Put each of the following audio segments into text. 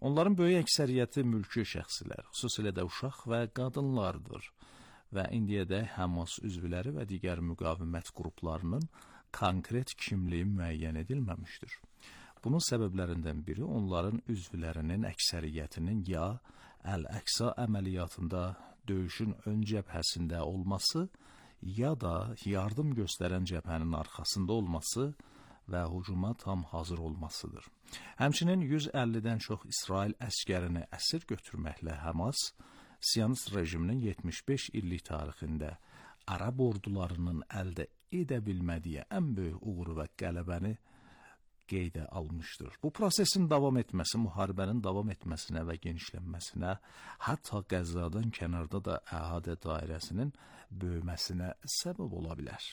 Onların böyük əksəriyyəti mülki şəxslər, xüsusilə də uşaq və qadınlardır və indiyədək Hamas üzvləri və digər müqavimət qruplarının konkret kimliyi müəyyən edilməmişdir. Bunun səbəblərindən biri onların üzvlərinin əksəriyyətinin ya Əl-Əqsa əməliyyatında döyüşün ön cəbhəsində olması, ya da yardım göstərən cəbhənin arxasında olması və hücuma tam hazır olmasıdır. Həmçinin 150-dən çox İsrail əskərini əsir götürməklə Hamas, Siyonist rejiminin 75 illik tarixində Ərəb ordularının əldə edə bilmədiyi ən böyük uğuru və qələbəni qeydə almışdır. Bu prosesin davam etməsi, müharibənin davam etməsinə və genişlənməsinə, hətta Qəzzadan kənarda da əhadə dairəsinin böyüməsinə səbəb ola bilər.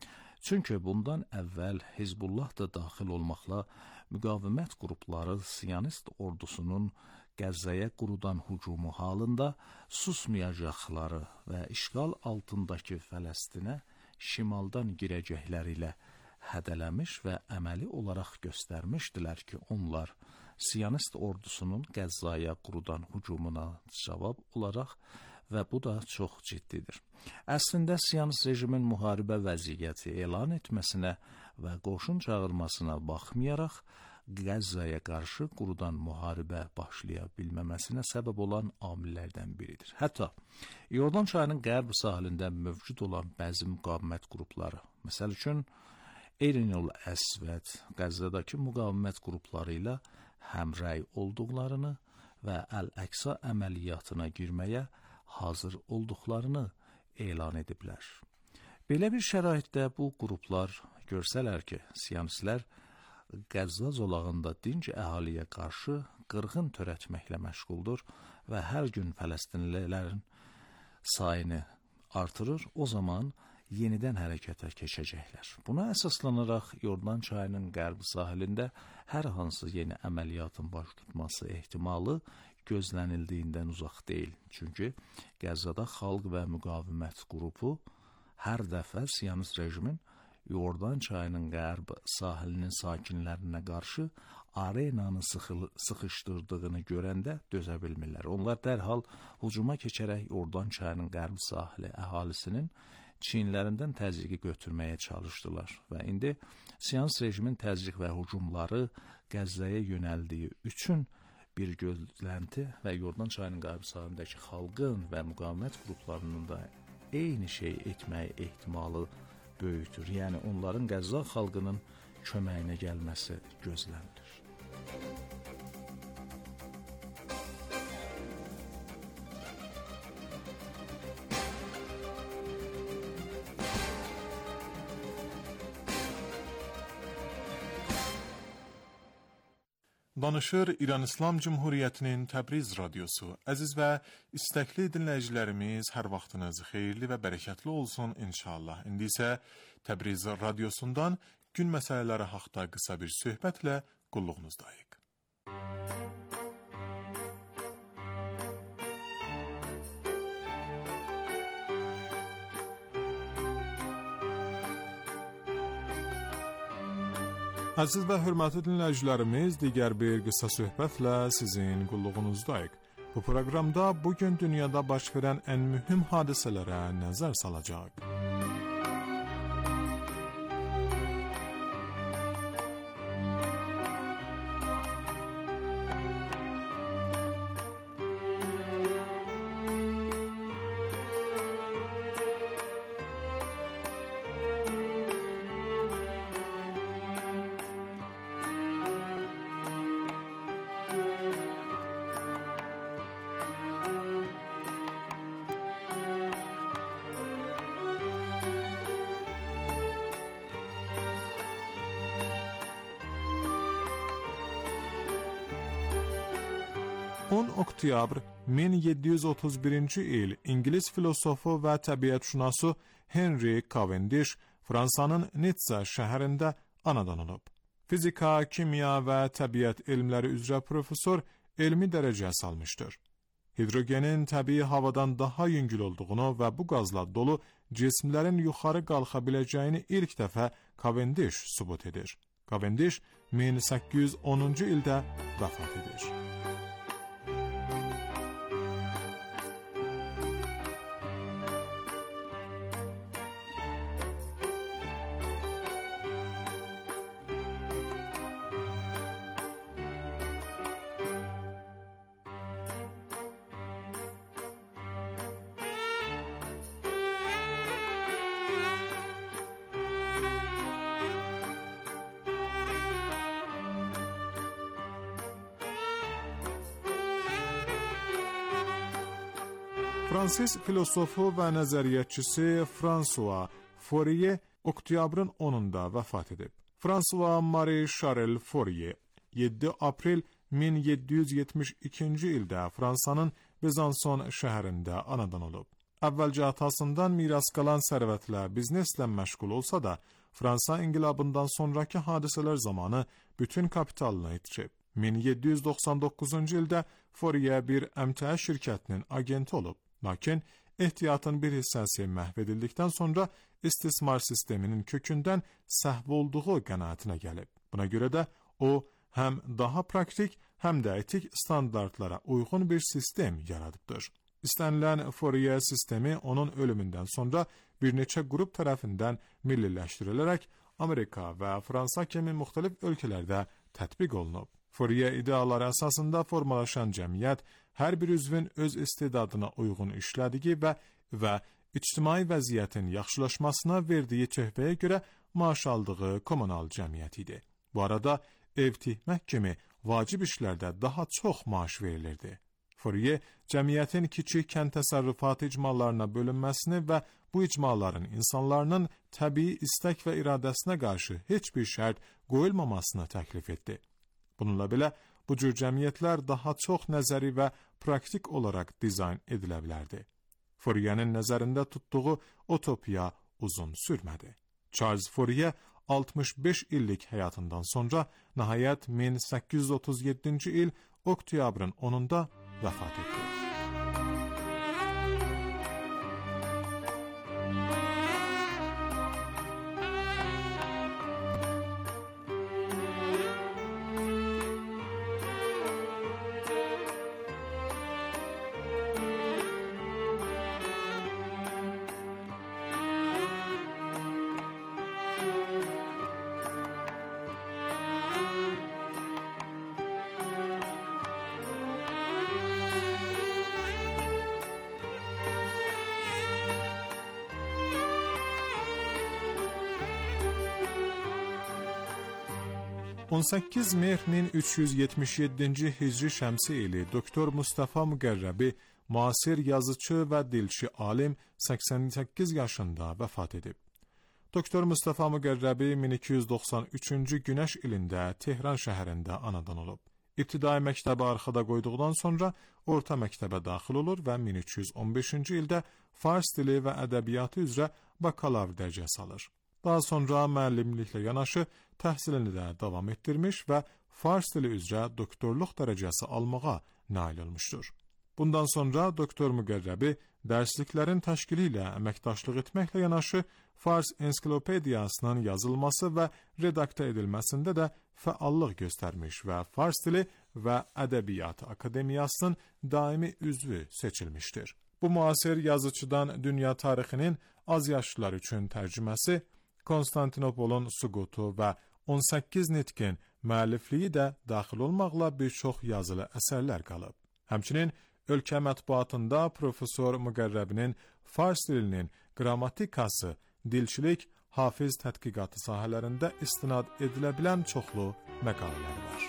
Çünki bundan əvvəl Hizbullah da daxil olmaqla müqavimət qrupları Siyonist ordusunun Qəzzaya qurudan hücumu halında susmayacaqları və işğal altındakı Fələstinə şimaldan girəcəkləri ilə hədələmiş və əməli olaraq göstərmişdilər ki, onlar Siyonist ordusunun Qəzzaya qurudan hücumuna cavab olaraq və bu da çox ciddidir. Əslində Siyonist rejimin müharibə vəziyyəti elan etməsinə və qoşun çağırmasına baxmayaraq, Qəzzaya qarşı qurudan müharibə başlaya bilməməsinə səbəb olan amillərdən biridir. Hətta Yordan çayının qərb sahilində mövcud olan bəzi müqavimət qrupları, məsəl üçün Erinul Əsvəd Qəzzadakı müqavimət qrupları ilə həmrəy olduqlarını və Əl-Əqsa əməliyyatına girməyə hazır olduqlarını elan ediblər. Belə bir şəraitdə bu qruplar görsələr ki, Siyonistlər Qəzza zolağında dinc əhaliyə qarşı qırğın törətməklə məşğuldur və hər gün Fələstinlilərin sayını artırır, o zaman yenidən hərəkətə keçəcəklər. Buna əsaslanaraq Yordan çayının qərb sahilində hər hansı yeni əməliyyatın baş tutması ehtimalı gözlənildiyindən uzaq deyil. Çünki Qəzzada xalq və müqavimət qrupu hər dəfə Siyonist rejimin Yordan çayının qərb sahilinin sakinlərinə qarşı arenanı sıxışdırdığını görəndə dözə bilmirlər. Onlar dərhal hücuma keçərək Yordan çayının qərb sahili əhalisinin çiyinlərindən təzyiqi götürməyə çalışdılar və indi Siyonist rejimin təzyiq və hücumları Qəzzaya yönəldiyi üçün bir gözlənti və Yordan çayının qərb sahilindəki xalqın və müqavimət qruplarının da eyni şey etməyi ehtimalı böyükdür. Yəni onların Qəzza xalqının köməyinə gəlməsi gözlənilir. Danışır İran İslam Cumhuriyyətinin Təbriz radiosu. Əziz və istəkli dinləyicilərimiz, hər vaxtınız xeyirli və bərəkətli olsun inşallah. İndi isə Təbriz radiosundan gün məsələləri haqqında qısa bir söhbətlə qulluğunuzdayıq. Əziz və hörmətli dinləyicilərimiz, digər bir qısa söhbətlə sizin qulluğunuzdayıq. Bu proqramda bugün dünyada baş verən ən mühüm hadisələrə nəzər salacaq. Oktyabr 1731-ci il İngilis filosofu və təbiətşünası Henry Cavendish Fransanın Nitsa şəhərində anadan olub. Fizika, kimya və təbiət elmləri üzrə professor elmi dərəcəsi almışdır. Hidrogenin təbii havadan daha yüngül olduğunu və bu qazla dolu cismlərin yuxarı qalxa biləcəyini ilk dəfə Cavendish sübut edir. Cavendish 1810-cu ildə vəfat edir. Fransız filosofu və nəzəriyyatçısı François Fourier oktyabrın 10-da vəfat edib. François Marie Charles Fourier 7 aprel 1772-ci ildə Fransanın Bezanson şəhərində anadan olub. Əvvəlcə atasından miras qalan sərvətlə bizneslə məşğul olsa da, Fransa inqilabından sonraki hadisələr zamanı bütün kapitalını itirib. 1799-cu ildə Fourier bir əmtəə şirkətinin agenti olub. Lakin ehtiyatın bir hissəsi məhv edildikdən sonra istismar sisteminin kökündən səhv olduğu qənaətinə gəlib. Buna görə də o, həm daha praktik, həm də etik standartlara uyğun bir sistem yaradıbdır. İstənilən Fourier sistemi onun ölümündən sonra bir neçə qrup tərəfindən milliləşdirilərək Amerika və Fransa kimi müxtəlif ölkələrdə tətbiq olunub. Fourier ideaları əsasında formalaşan cəmiyyət hər bir üzvün öz istedadına uyğun işlədiyi və ictimai vəziyyətin yaxşılaşmasına verdiyi töhfəyə görə maaş aldığı kommunal cəmiyyət idi. Bu arada ev tikmək kimi vacib işlərdə daha çox maaş verilirdi. Fourier cəmiyyətin kiçik kənd təsərrüfatı icmalarına bölünməsini və bu icmaların insanların təbii istək və iradəsinə qarşı heç bir şərt qoyulmamasını təklif etdi. Bununla belə, bu cür cəmiyyətlər daha çox nəzəri və praktik olaraq dizayn edilə bilərdi. Fourier'in nəzərində tutduğu utopiya uzun sürmədi. Charles Fourier 65 illik həyatından sonra nəhayət 1837-ci il oktyabrın 10-da vəfat etdi. ...18 mehr 1377-ci hicri şəmsi ili Doktor Mustafa Müqərrəbi, müasir yazıcı və dilçi alim 88 yaşında vəfat edib. Doktor Mustafa Müqərrəbi 1293-cü günəş ilində Tehran şəhərində anadan olub. İbtidai məktəbi arxada qoyduqdan sonra orta məktəbə daxil olur və 1315-ci ildə fars dili və ədəbiyyatı üzrə bakalavr dərəcəsi alır. Daha sonra müəllimliklə yanaşı təhsilini də davam etdirmiş və fars dili üzrə doktorluq dərəcəsi almağa nail olmuşdur. Bundan sonra Doktor Müqərrəbi dərsliklərin təşkili ilə əməkdaşlıq etməklə yanaşı Fars ensiklopediyasının yazılması və redaktə edilməsində də fəallıq göstərmiş və Fars dili və ədəbiyyat akademiyasının daimi üzvü seçilmişdir. Bu müasir yazıcıdan dünya tarixinin az yaşlılar üçün tərcüməsi, Konstantinopolun süqutu və 18 nitqin müəllifliyi də daxil olmaqla bir çox yazılı əsərlər qalıb. Həmçinin ölkə mətbuatında Profesor Müqərrəbinin fars dilinin qrammatikası, dilçilik, hafiz tədqiqatı sahələrində istinad edilə bilən çoxlu məqalələr var.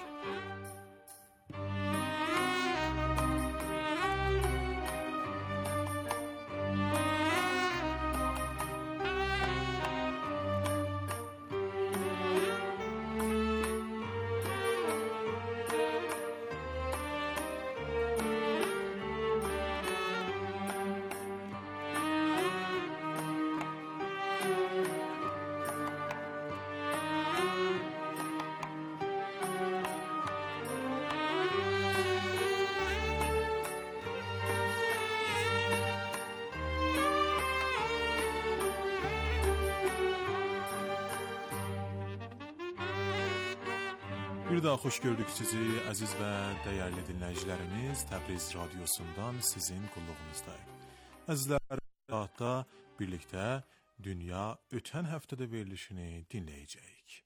Bir daha xoş gördük sizi, əziz və dəyərli dinləyicilərimiz. Təbriz radiosundan sizin qulluğunuzdayım. Əzizlər, saatda birlikdə Dünya ötən həftədə verilişini dinləyəcəyik.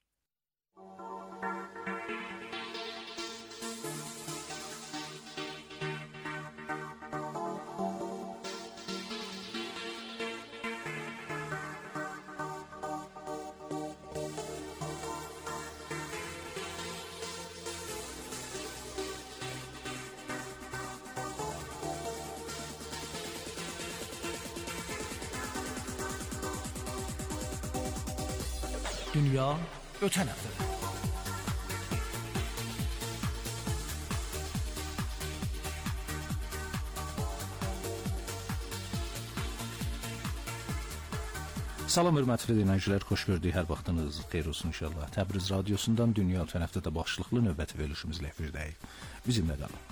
Dünya ötən həftədə. Salam hörmətli dinləyicilər, xoş gördük, hər vaxtınız xeyir olsun inşallah. Təbriz radiosundan Dünya ötən həftədə başlıqlı növbəti verilişimizlə efirdəyik. Bizimlə qalın.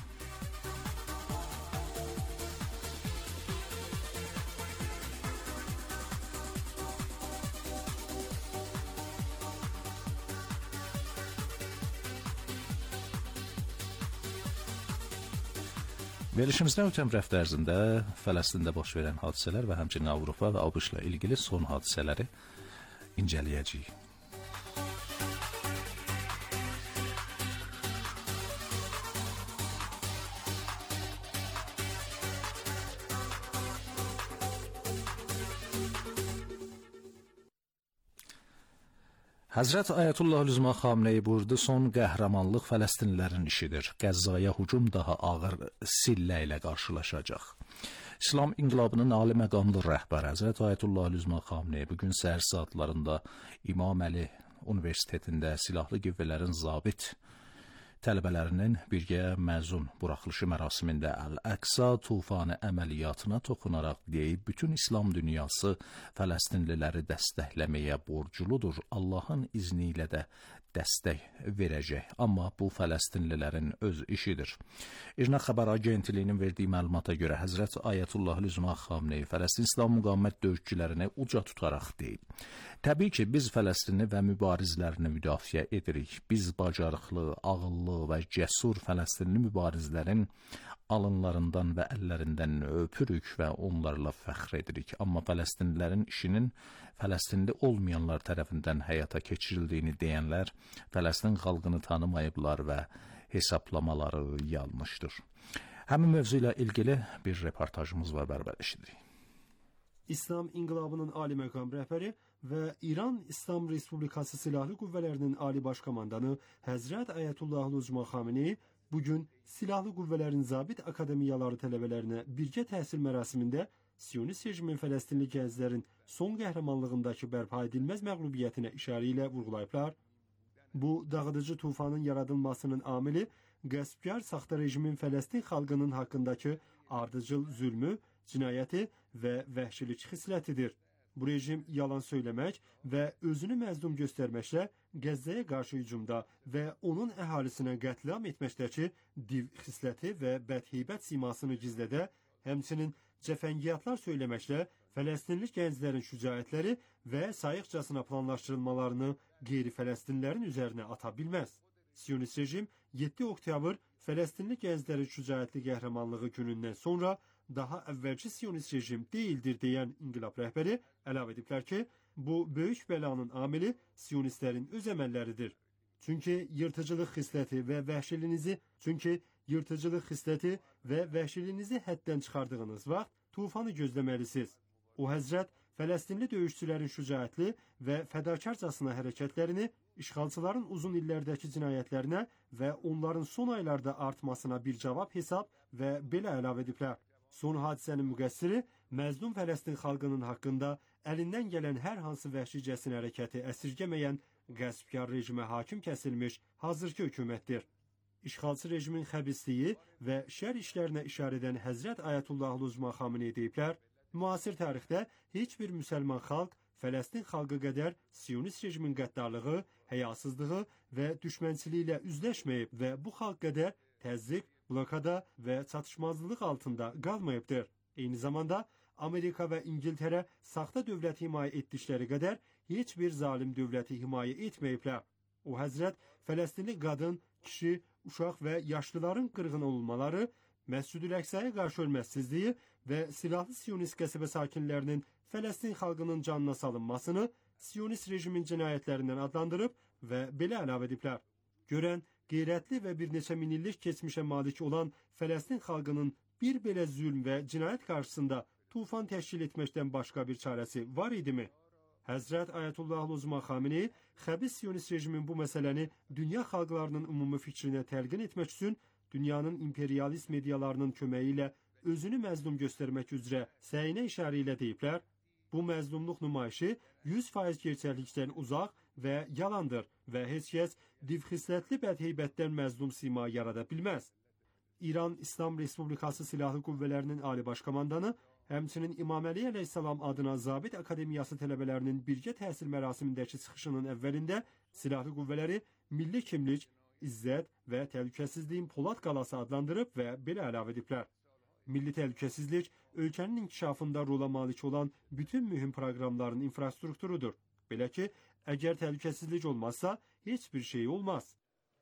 Verilişimizdə ötən həftə ərzində Fələstində baş verən hadisələr və həmçinin Avropa və ABŞ-la ilgili son hadisələri incələyəcəyik. Həzrət Ayətullah Üzma Xameneyi buyurdu, son qəhrəmanlıq Fələstinlilərin işidir. Qəzzaya hücum daha ağır sillə ilə qarşılaşacaq. İslam inqilabının ali məqamlı rəhbəri Həzrət Ayətullah Üzma Xameneyi bugün səhər saatlarında İmam Əli Universitetində silahlı qüvvələrin zabit tələbələrinin birgə məzun buraxılışı mərasimində Əl-Əqsa tufanı əməliyyatına toxunaraq deyib, bütün İslam dünyası Fələstinliləri dəstəkləməyə borcludur. Allahın izni ilə də dəstək verəcək. Amma bu Fələstinlilərin öz işidir. İrna xəbər agentliyinin verdiyi məlumata görə Həzrət Ayətullah Üzma Xameneyi Fələstin İslam müqavimət döyüşçülərini uca tutaraq deyib. Təbii ki, biz Fələstini və mübarizlərini müdafiə edirik. Biz bacarıqlı, ağıllı və cəsur Fələstinli mübarizlərin alınlarından və əllərindən öpürük və onlarla fəxr edirik. Amma Fələstinlilərin işinin Fələstinli olmayanlar tərəfindən həyata keçirildiyini deyənlər Fələstin xalqını tanımayıblar və hesablamaları yanlışdır. Həmin mövzu ilə ilgili bir reportajımız var, bərabər eşidirik. İslam İnqilabının Ali Məqam rəhbəri və İran İslam Respublikası Silahlı Qüvvələrinin Ali Baş Komandanı Həzrət Ayətullah Üzma Xameneyi bugün Silahlı Qüvvələrin zabit akademiyaları tələbələrinə birgə təhsil mərasimində Siyonist rejimin Fələstinli gənclərin son qəhrəmanlığındakı bərpa edilməz məğlubiyyətinə işarə ilə vurğulayıblar. Bu dağıdıcı tufanın yaradılmasının amili qəsbkar saxta rejimin Fələstin xalqının haqqındakı ardıcıl zülmü, cinayəti və vəhşilik xislətidir. Bu rejim yalan söyləmək və özünü məzlum göstərməklə Qəzzəyə qarşı hücumda və onun əhalisinə qətliam etməkdəki div xisləti və bədheybət simasını gizlədə, həmçinin cəfəngiyatlar söyləməklə Fələstinli gənclərin şücaətləri və sayıqcasına planlaşdırılmalarını qeyri-Fələstinlilərin üzərinə ata bilməz. Siyonist rejim 7 oktyabr Fələstinli gənclərin şücaətli qəhrəmanlığı günündən sonra daha əvvəlki Siyonist rejim deyildir deyən inqilab rəhbəri əlavə ediblər ki, bu böyük bəlanın amili Siyonistlərin öz əməlləridir. Çünki yırtıcılıq xisleti və vəhşiliyinizi həddən çıxardığınız vaxt tufanı gözləməlisiniz. O həzrət Fələstinli döyüşçülərin şücaətli və fədakarcasına hərəkətlərini, işğalçıların uzun illərdəki cinayətlərinə və onların son aylarda artmasına bir cavab hesab və belə əlavə ediblər. Son hadisənin müqəssiri məzlum Fələstin xalqının haqqında əlindən gələn hər hansı vəhşicəsin hərəkəti əsirgəməyən qəsbkar rejimə hakim kəsilmiş hazırki hökumətdir. İşğalçı rejimin xəbisliyi və şər işlərinə işarə edən Həzrət Ayətullah Üzma Xameneyi deyiblər, müasir tarixdə heç bir müsəlman xalq Fələstin xalqı qədər Siyonist rejimin qəddarlığı, həyasızlığı və düşmənçiliyi ilə üzləşməyib və bu xalq qədər təzyiq, blokada və çatışmazlıq altında qalmayıbdır. Eyni zamanda Amerika və İngiltərə saxta dövləti himayə etdikləri qədər heç bir zalim dövləti himayə etməyiblər. O həzrət Fələstinli qadın, kişi, uşaq və yaşlıların qırğın olmaları, Məscid-ül Əqsaya qarşı hörmətsizliyi və silahlı Siyonist qəsəbə sakinlərinin Fələstin xalqının canına salınmasını Siyonist rejimin cinayətlərindən adlandırıb və belə əlavə ediblər. Görən, qeyrətli və bir neçə minillik keçmişə malik olan Fələstin xalqının bir belə zülm və cinayət qarşısında tufan təşkil etməkdən başqa bir çarəsi var idimi? Həzrət Ayətullah Üzma Xameneyi xəbis Siyonist rejimin bu məsələni dünya xalqlarının ümumi fikrinə təlqin etmək üçün dünyanın imperialist medialarının köməyi ilə özünü məzlum göstərmək üzrə səyinə işarə ilə deyiblər, bu məzlumluq nümayişi 100% gerçəklikdən uzaq və yalandır və heç kəs divxislətli bədheybətdən məzlum sima yarada bilməz. İran İslam Respublikası Silahlı Qüvvələrinin Ali Baş Komandanı, həmçinin İmam Əli əleyhissalam adına Zabit Akademiyası tələbələrinin birgə təhsil mərasimindəki çıxışının əvvəlində Silahlı Qüvvələri milli kimlik, izzət və təhlükəsizliyin Polad qalası adlandırıb və belə əlavə ediblər. Milli təhlükəsizlik ölkənin inkişafında rola malik olan bütün mühüm proqramların infrastrukturudur. Belə ki, əgər təhlükəsizlik olmazsa, heç bir şey olmaz.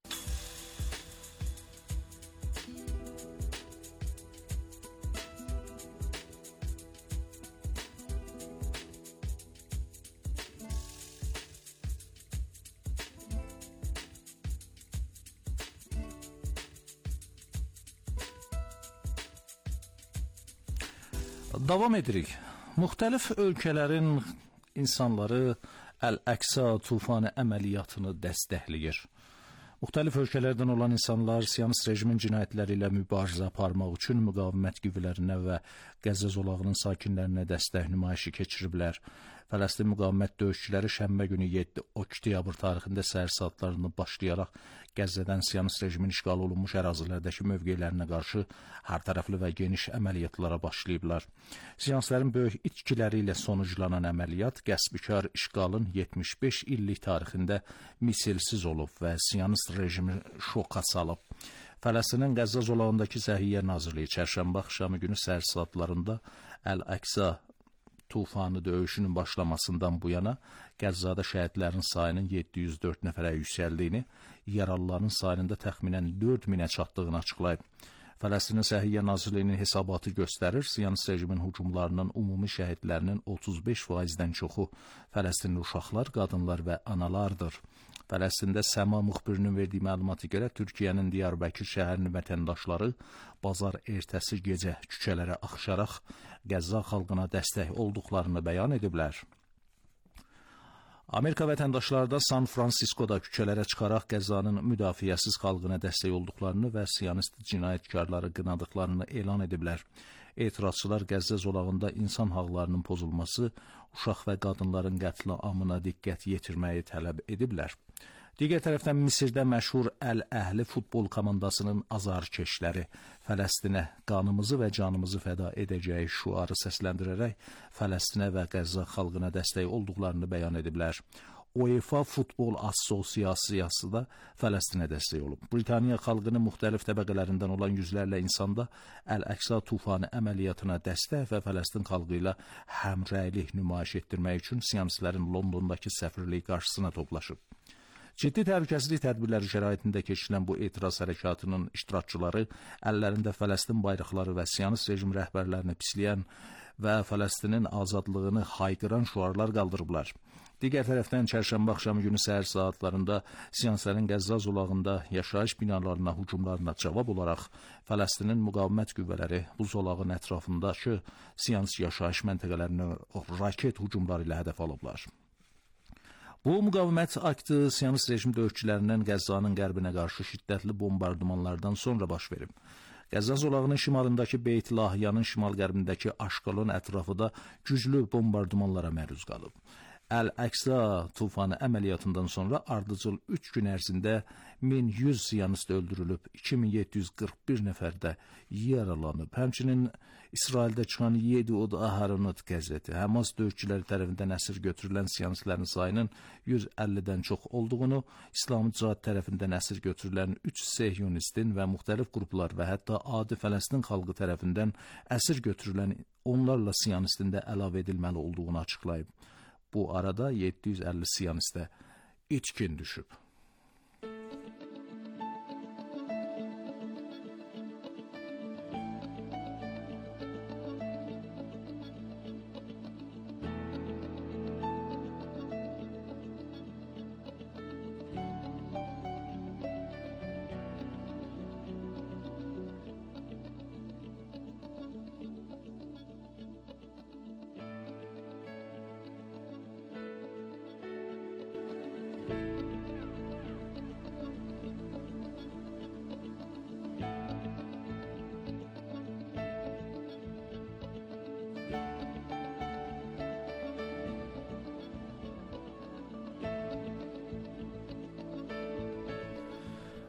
Davam edirik. Müxtəlif ölkələrin insanları Əl-Əqsa tufanı əməliyyatını dəstəkləyir. Müxtəlif ölkələrdən olan insanlar Siyonist rejimin cinayətləri ilə mübarizə aparmaq üçün müqavimət qüvvələrinə və Qəzza zolağının sakinlərinə dəstək nümayişi keçiriblər. Fələstin müqavimət döyüşçüləri şənbə günü 7 oktyabr tarixində səhər saatlarından başlayaraq Qəzzədən Siyonist rejimin işğal olunmuş ərazilərdəki mövqelərinə qarşı hər tərəfli və geniş əməliyyatlara başlayıblar. Siyonistlərin böyük itkiləri ilə sonuclanan əməliyyat qəsbkar işğalın 75 illik tarixində misilsiz olub və Siyonist rejimi şoka salıb. Fələstinin Qəzza zolağındakı Səhiyyə Nazirliyi çərşənbə axşamı günü səhər saatlarında Əl-Əqsa tufanı döyüşünün başlamasından bu yana Qəzzada şəhidlərin sayının 704 nəfərə yüksəldiyini, yaralıların sayının da təxminən 4000-ə çatdığını açıqlayıb. Fələstinin Səhiyyə Nazirliyinin hesabatı göstərir, Siyonist rejimin hücumlarının ümumi şəhidlərinin 35%-dən çoxu Fələstinli uşaqlar, qadınlar və analardır. Fələstində Səma müxbirinin verdiyi məlumata görə Türkiyənin Diyarbəkir şəhərinin vətəndaşları bazar ertəsi gecə küçələrə axışaraq Qəzza xalqına dəstək olduqlarını bəyan ediblər. Amerika vətəndaşları da San Fransiskoda küçələrə çıxaraq Qəzzanın müdafiəsiz xalqına dəstək olduqlarını və Siyonist cinayətkarları qınadıqlarını elan ediblər. Etirazçılar Qəzza zolağında insan haqlarının pozulması, uşaq və qadınların qətliamına diqqət yetirməyi tələb ediblər. Digər tərəfdən Misirdə məşhur Əl-Əhli futbol komandasının azarkeşləri Fələstinə qanımızı və canımızı fəda edəcəyi şüarı səsləndirərək Fələstinə və Qəzza xalqına dəstək olduqlarını bəyan ediblər. UEFA Futbol Assosiasiyası da Fələstinə dəstək olub. Britaniya xalqının müxtəlif təbəqələrindən olan yüzlərlə insanda Əl-Əqsa tufanı əməliyyatına dəstək və Fələstin xalqı ilə həmrəylik nümayiş etdirmək üçün siyonistlərin Londondakı səfirliyi qarşısına toplaşıb. Ciddi təhlükəsizlik tədbirləri şəraitində keçirilən bu etiraz hərəkatının iştirakçıları əllərində Fələstin bayraqları və Siyonist rejim rəhbərlərini pisləyən və Fələstinin azadlığını haykıran şüarlar qaldırıblar. Digər tərəfdən çərşənbə axşamı günü səhər saatlarında Siyonistlərin Qəzza zolağında yaşayış binalarına hücumlarına cavab olaraq Fələstinin müqavimət qüvvələri bu zolağın ətrafındakı Siyonist yaşayış məntəqələrini raket hücumları ilə hədəf alıblar. Bu müqavimət aktı Siyonist rejim döyüşçülərinin Qəzzanın qərbinə qarşı şiddətli bombardımanlardan sonra baş verib. Qəzza zolağının şimalındakı Beyt Lahiyanın şimal-qərbindəki Aşqalon ətrafı da güclü bombardımanlara məruz qalıb. Əl-Əqsa tufanı əməliyyatından sonra ardıcıl 3 gün ərzində 1100 siyonist öldürülüb, 2741 nəfər də yaralanıb. Həmçinin İsraildə çıxan 7 Aharonot qəzeti Həmas döyüşçüləri tərəfindən əsir götürülən siyonistlərin sayının 150-dən çox olduğunu, İslami Cihad tərəfindən əsir götürülən 3 sehyonistin və müxtəlif qruplar və hətta adi Fələstin xalqı tərəfindən əsir götürülən onlarla siyonistin də əlavə edilməli olduğunu açıqlayıb. Bu arada 750 siyonistə itkin düşüb.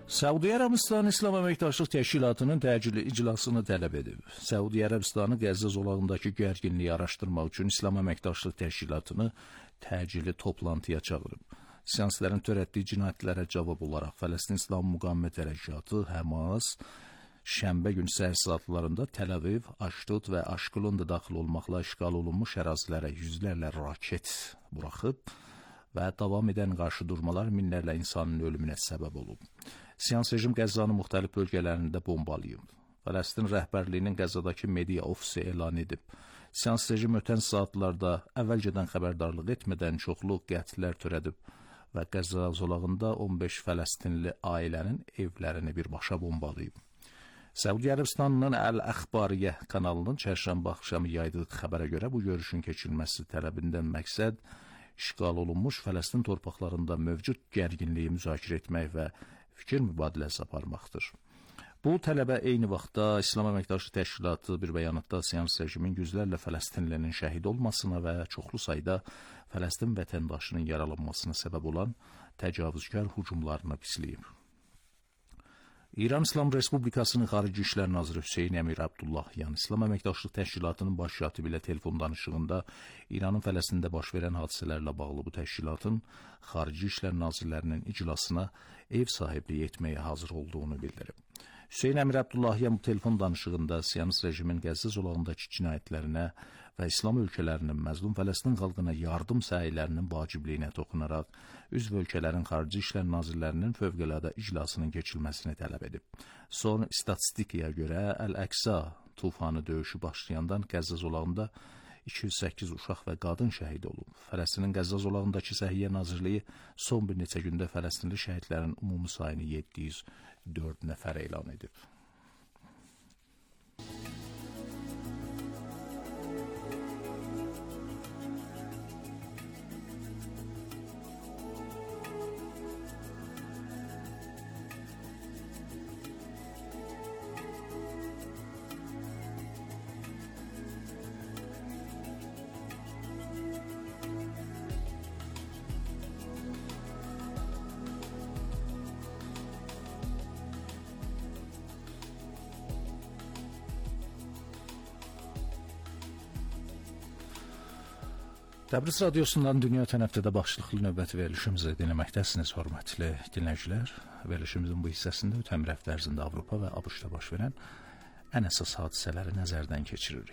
Səudiyyə Ərəbistanı İslam Əməkdaşlıq Təşkilatının təcili iclasını tələb edib. Səudiyyə Ərəbistanı Qəzza zolağındakı gərginliyi araşdırmaq üçün İslam Əməkdaşlıq Təşkilatını təcili toplantıya çağırıb. Siyasilərin törətdiyi cinayətlərə cavab olaraq Fələstin İslam Müqavimət Hərəkatı, Həmas, şənbə günü səhər saatlarında Təl-Əviv, Aşdod və Aşqalonda daxil olmaqla işğal olunmuş ərazilərə yüzlərlə raket buraxıb və davam edən qarşıdurmalar minlərlə insanın ölümünə səbəb olub. Siyasi rejim Qəzzanın müxtəlif bölgələrində bombalayıb. Fələstin rəhbərliyinin Qəzzadakı media ofisi elan edib. Siyasi rejim ötən saatlarda əvvəlcədən xəbərdarlıq etmədən çoxlu qətlər törədib və Qəzza zolağında 15 Fələstinli ailənin evlərini birbaşa bombalayıb. Səudiyyə Ərəbistanının Əl-Əxbariyyə kanalının çərşənbə axşamı yaydığı xəbərə görə bu görüşün keçirilməsi tələbindən məqsəd işğal olunmuş Fələstin torpaqlarında mövcud gərginliyi müzakirə etmək və fikir mübadiləsi aparmaqdır. Bu tələbə eyni vaxtda İslam Əməkdaşlıq Təşkilatı bir bəyanatda siyasi rejimin yüzlərlə Fələstinlinin şəhid olmasına və çoxlu sayda Fələstin vətəndaşının yaralanmasına səbəb olan təcavüzkar hücumlarına pisləyib. İran İslam Respublikasının Xarici İşlər Naziri Hüseyn Əmir Abdullahyan İslam Əməkdaşlıq Təşkilatının baş katibi ilə telefon danışığında İranın Fələstində baş verən hadisələrlə bağlı bu təşkilatın Xarici İşlər Nazirlərinin iclasına ev sahibliyi etməyə hazır olduğunu bildirib. Hüseyn Əmir Abdullahyan bu telefon danışığında Siyonist rejimin Qəzza zolağındakı cinayətlərinə və İslam ölkələrinin məzlum Fələstin xalqına yardım səylərinin vacibliyinə toxunaraq üzv ölkələrin Xarici İşlər Nazirlərinin fövqəladə iclasının keçirilməsini tələb edib. Son statistikaya görə Əl-Əqsa tufanı döyüşü başlayandan Qəzza zolağında 208 uşaq və qadın şəhid olub. Fələstinin Qəzza zolağındakı Səhiyyə Nazirliyi son bir neçə gündə Fələstinli şəhidlərin ümumi sayını 704 nəfər elan edib. Təbriz radiosundan dünya tənəffüdə başlıqlı növbəti verilişimizi dinləməkdəsiniz, hörmətli dinləyicilər. Verilişimizin bu hissəsində ötən bir həftə ərzində Avropa və ABŞ-da baş verən ən əsas hadisələri nəzərdən keçiririk.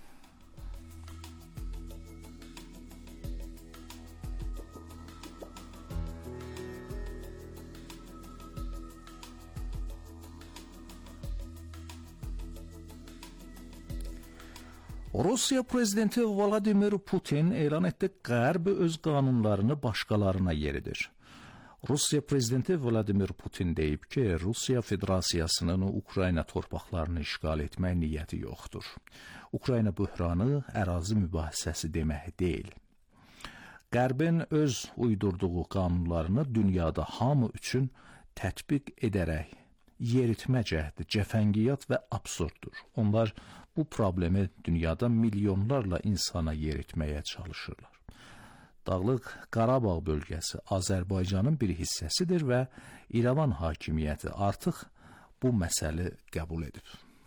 Rusiya prezidenti Vladimir Putin elan etdi, Qərb öz qanunlarını başqalarına yeridir. Rusiya prezidenti Vladimir Putin deyib ki, Rusiya Federasiyasının Ukrayna torpaqlarını işğal etmək niyyəti yoxdur. Ukrayna böhranı ərazi mübahisəsi demək deyil. Qərbin öz uydurduğu qanunlarını dünyada hamı üçün tətbiq edərək yeritmə cəhdi, cəfəngiyyat və absurddur. Onlar bu problemi dünyada milyonlarla insana yeritməyə çalışırlar. Dağlıq Qarabağ bölgəsi Azərbaycanın bir hissəsidir və İrəvan hakimiyyəti artıq bu məsələ qəbul edib.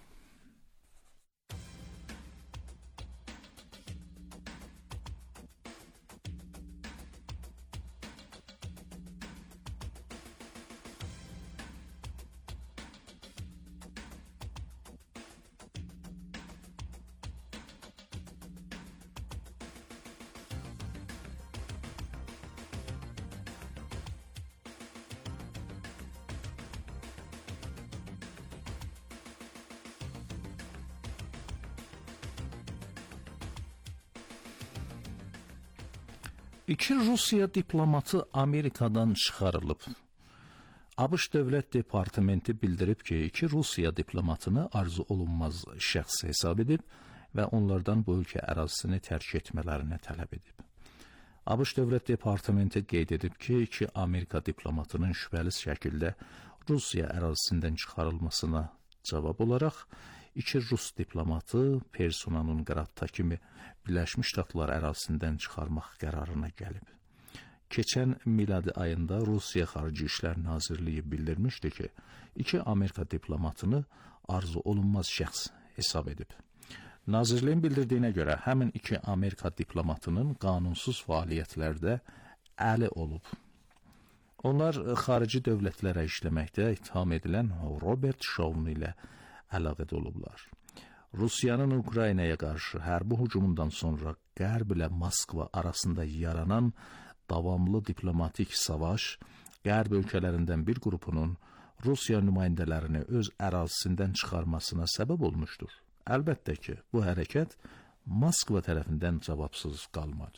İki Rusiya diplomatı Amerikadan çıxarılıb. ABŞ Dövlət Departamenti bildirib ki, iki Rusiya diplomatını arzu olunmaz şəxs hesab edib və onlardan bu ölkə ərazisini tərk etmələrini tələb edib. ABŞ Dövlət Departamenti qeyd edib ki, iki Amerika diplomatının şübhəli şəkildə Rusiya ərazisindən çıxarılmasına cavab olaraq, iki Rus diplomatı Personanın Qradda kimi Birləşmiş Ştatlar ərazisindən çıxarmaq qərarına gəlib. keçən miladi ayında Rusiya Xarici İşlər Nazirliyi bildirmişdi ki, 2 Amerika diplomatını arzu olunmaz şəxs hesab edib. Nazirliyin bildirdiyinə görə həmin 2 Amerika diplomatının qanunsuz fəaliyyətlərdə əli olub. Onlar xarici dövlətlərə işləməkdə ittiham edilən Robert Şovun ilə əlaqədə olublar. Rusiyanın Ukraynaya qarşı hərbi hücumundan sonra Qərb ilə Moskva arasında yaranan davamlı diplomatik savaş Qərb ölkələrindən bir qrupunun Rusiya nümayəndələrini öz ərazisindən çıxarmasına səbəb olmuşdur. Əlbəttə ki, bu hərəkət Moskva tərəfindən cavabsız qalmadı.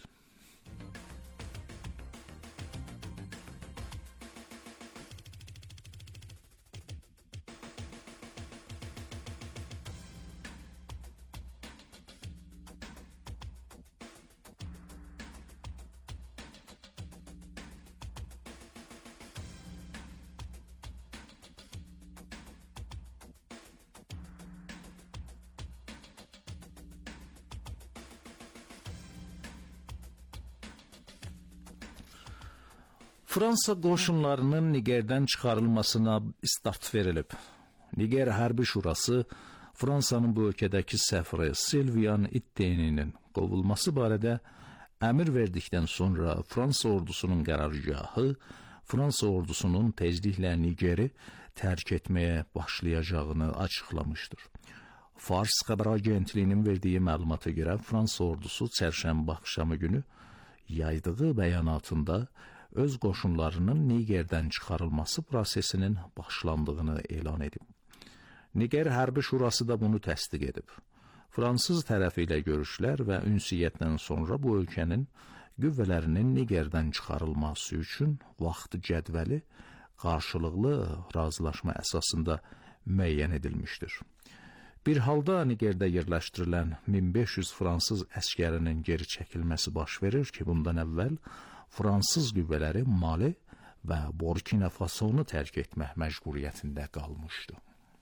Fransa qoşunlarının Nigerdən çıxarılmasına start verilib. Niger Hərbi Şurası Fransanın bu ölkədəki səfiri Sylvian Itteninin qovulması barədə əmir verdikdən sonra Fransa ordusunun qərargahı Fransa ordusunun tezliklə Nigeri tərk etməyə başlayacağını açıqlamışdır. Fars xəbər agentliyinin verdiyi məlumata görə Fransa ordusu çərşənbə axşamı günü yaydığı bəyanatında öz qoşunlarının Nigerdən çıxarılması prosesinin başlandığını elan edib. Niger Hərbi Şurası da bunu təsdiq edib. Fransız tərəfi ilə görüşlər və ünsiyyətdən sonra bu ölkənin qüvvələrinin Nigerdən çıxarılması üçün vaxt cədvəli qarşılıqlı razılaşma əsasında müəyyən edilmişdir. Bir halda Nigerdə yerləşdirilən 1500 fransız əskərinin geri çəkilməsi baş verir ki, bundan əvvəl Fransız qüvvələri Mali və Burkina Fasonu tərk etmək məcburiyyətində qalmışdı.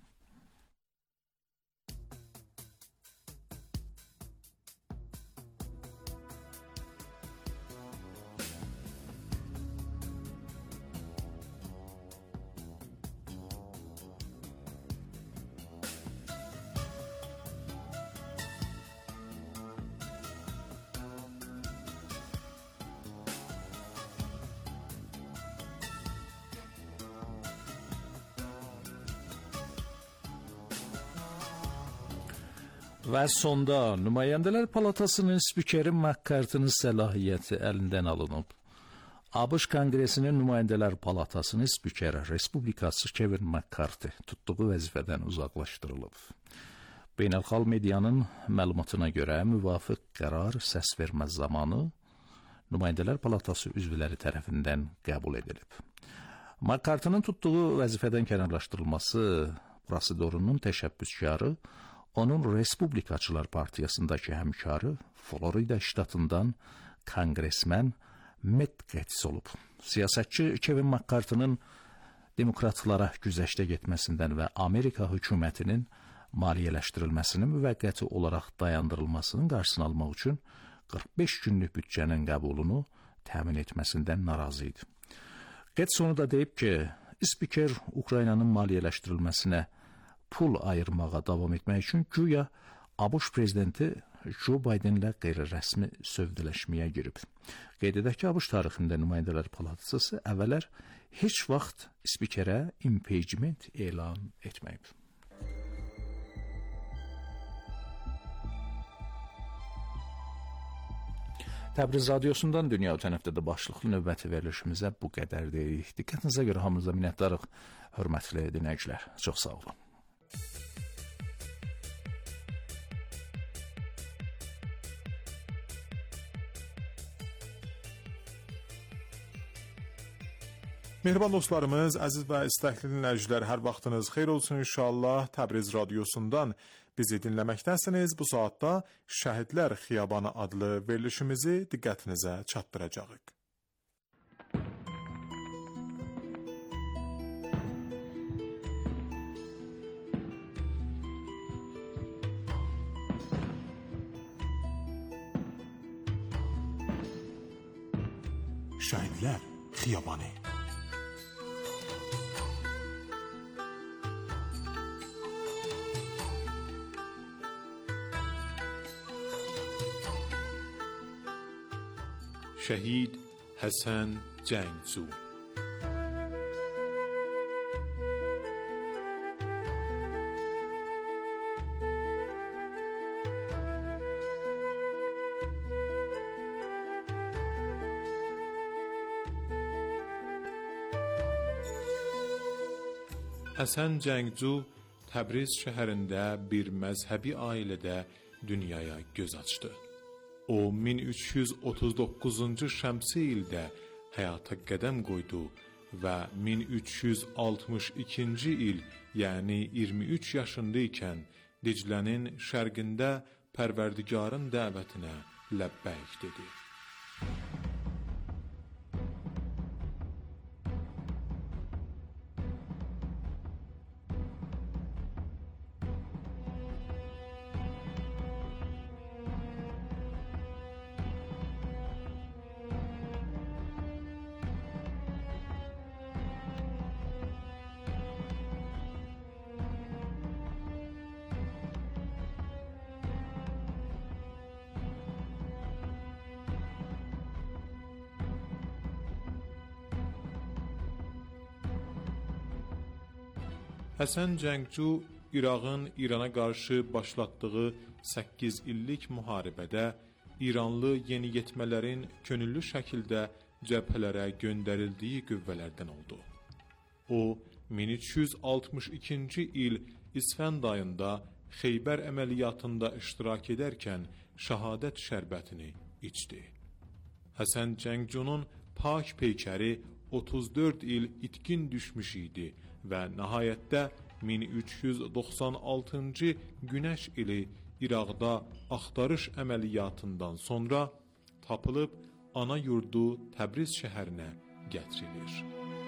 Və sonda Nümayəndələr Palatasının spikeri McCarthy'nin səlahiyyəti əlindən alınıb. ABŞ Konqresinin Nümayəndələr Palatasının spikeri Respublikaçı Kevin McCarthy tutduğu vəzifədən uzaqlaşdırılıb. Beynəlxalq medianın məlumatına görə müvafiq qərar səsvermə zamanı Nümayəndələr Palatası üzvləri tərəfindən qəbul edilib. McCarthy'nin tutduğu vəzifədən kənarlaşdırılması prosedurunun təşəbbüskarı onun Respublikaçılar Partiyasındakı həmkarı Florida ştatından konqresmen Matt Gaetz olub. Siyasətçi Kevin McCarthy'nin demokratlara güzəştə getməsindən və Amerika hökumətinin maliyyələşdirilməsinin müvəqqəti olaraq dayandırılmasının qarşısını almaq üçün 45 günlük büdcənin qəbulunu təmin etməsindən narazı idi. Gaetz onu da deyib ki, spiker Ukraynanın maliyyələşdirilməsinə pul ayırmağa davam etmək üçün güya ABŞ prezidenti Joe Bidenlə qeyri-rəsmi sövdələşməyə girib. Qeyd edək ki, ABŞ tarixində Nümayəndələr Palatası əvvəllər heç vaxt spikerə impeachment elan etməyib. Təbriz radiosundan dünya ötən həftədə başlıqlı növbəti verilişimizə bu qədər deyirik. Diqqətinizə görə hamınıza minnətdarıq, hörmətli dinləyicilər. Çox sağ olun. Mehriban dostlarımız, əziz və istəkli dinləyicilər, hər vaxtınız xeyir olsun inşallah. Təbriz radiosundan bizi dinləməkdəsiniz. Bu saatda Şəhidlər Xiyabanı adlı verilişimizi diqqətinizə çatdıracağıq. Şəhidlər Xiyabanı. Şəhid Həsən Cəngcu. Həsən Cəngcu Təbriz şəhərində bir məzhəbi ailədə dünyaya göz açdı. O 1339-cu şəmsi ildə həyata qədəm qoydu və 1362-ci il, yəni 23 yaşında ikən Diclənin şərqində Pərverdigarın dəvətinə ləbbəyk dedi. Həsən Cəngcu İraqın İrana qarşı başlatdığı 8 illik müharibədə İranlı yeniyetmələrin könüllü şəkildə cəbhələrə göndərildiyi qüvvələrdən oldu. O, 1362-ci il İsfənd ayında Xeybər əməliyyatında iştirak edərkən şəhadət şərbətini içdi. Həsən Cəngcunun pak peykəri 34 il itkin düşmüş idi və nəhayətdə 1396-cı günəş ili İraqda axtarış əməliyyatından sonra tapılıb ana yurdu Təbriz şəhərinə gətirilir.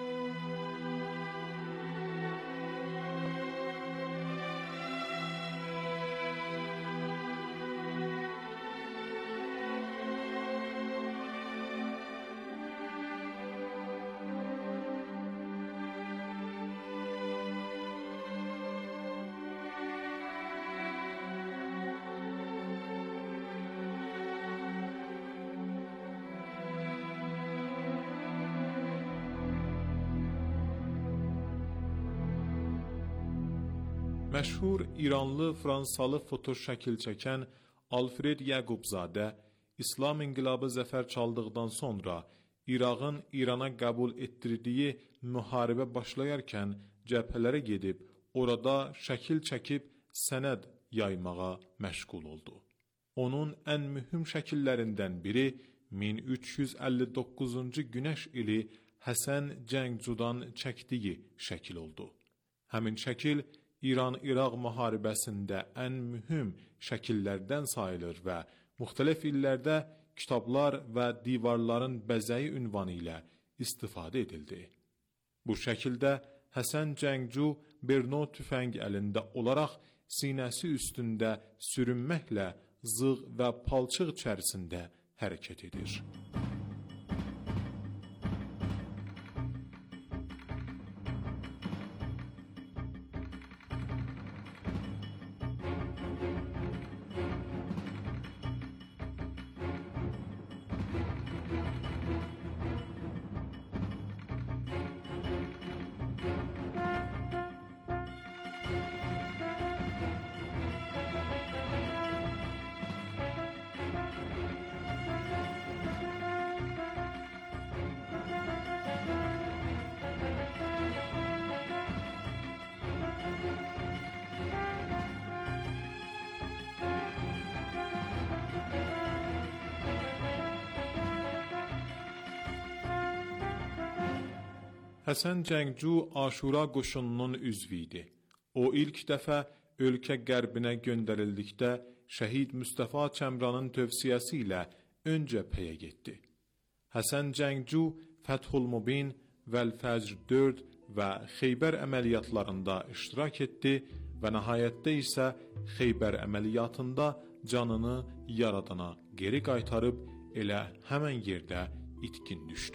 Məşhur İranlı Fransalı fotoşəkil çəkən Alfred Yaqubzadə İslam inqilabı zəfər çaldıqdan sonra İraqın İrana qəbul etdirdiyi müharibə başlayarkən cəbhələrə gedib orada şəkil çəkib sənəd yaymağa məşğul oldu. Onun ən mühüm şəkillərindən biri 1359-cu günəş ili Həsən Cəngcudan çəkdiyi şəkil oldu. Həmin şəkil İran-İraq müharibəsində ən mühüm şəkillərdən sayılır və müxtəlif illərdə kitablar və divarların bəzəyi ünvanı ilə istifadə edildi. Bu şəkildə Həsən Cəngcu Berno tüfəng əlində olaraq sinəsi üstündə sürünməklə zığ və palçıq içərisində hərəkət edir. Həsən Cəngcu Aşura qoşununun üzvü idi. O ilk dəfə ölkə qərbinə göndərildikdə şəhid Mustafa Çəmranın tövsiyəsi ilə ön cəbhəyə getdi. Həsən Cəngcu Fəthul Mubin, Vəl-Fəcr 4 və Xeybər əməliyyatlarında iştirak etdi və nəhayətdə isə Xeybər əməliyyatında canını yaradana geri qaytarıb elə həmən yerdə itkin düşdü.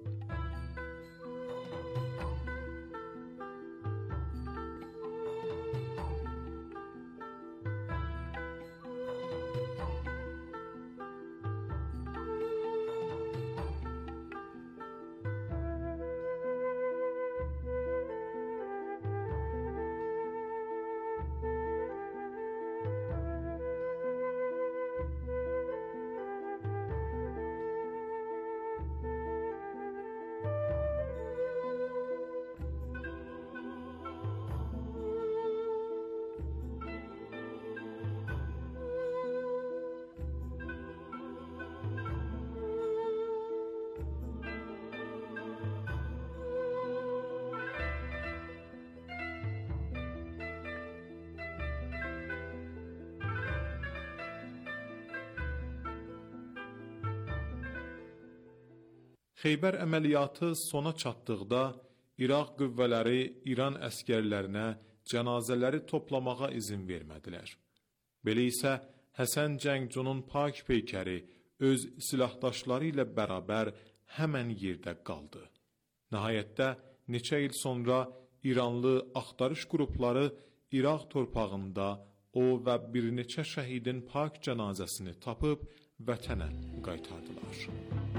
Xeybər əməliyyatı sona çatdıqda İraq qüvvələri İran əskərlərinə cənazələri toplamağa izin vermədilər. Belə isə Həsən Cəngcunun pak peykəri öz silahdaşları ilə bərabər həmən yerdə qaldı. Nəhayətdə neçə il sonra İranlı axtarış qrupları İraq torpağında o və bir neçə şəhidin pak cənazəsini tapıb vətənə qaytardılar.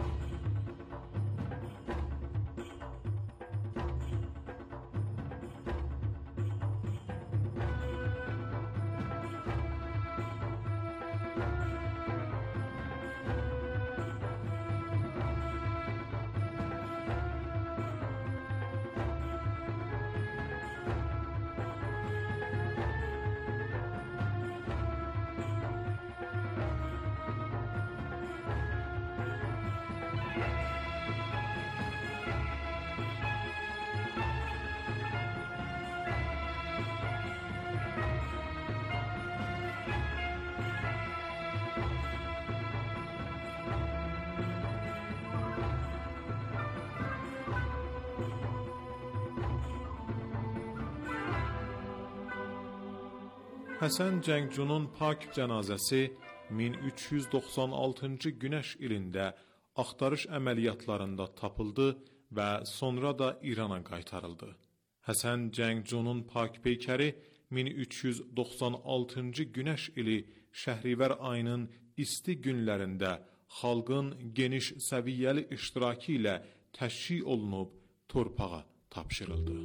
Həsən Cəngcunun pak cənazəsi 1396-cı günəş ilində axtarış əməliyyatlarında tapıldı və sonra da İrana qaytarıldı. Həsən Cəngcunun pak peykəri 1396-cı günəş ili Şəhrivər ayının isti günlərində xalqın geniş səviyyəli iştirakı ilə təşkil olunub torpağa tapşırıldı.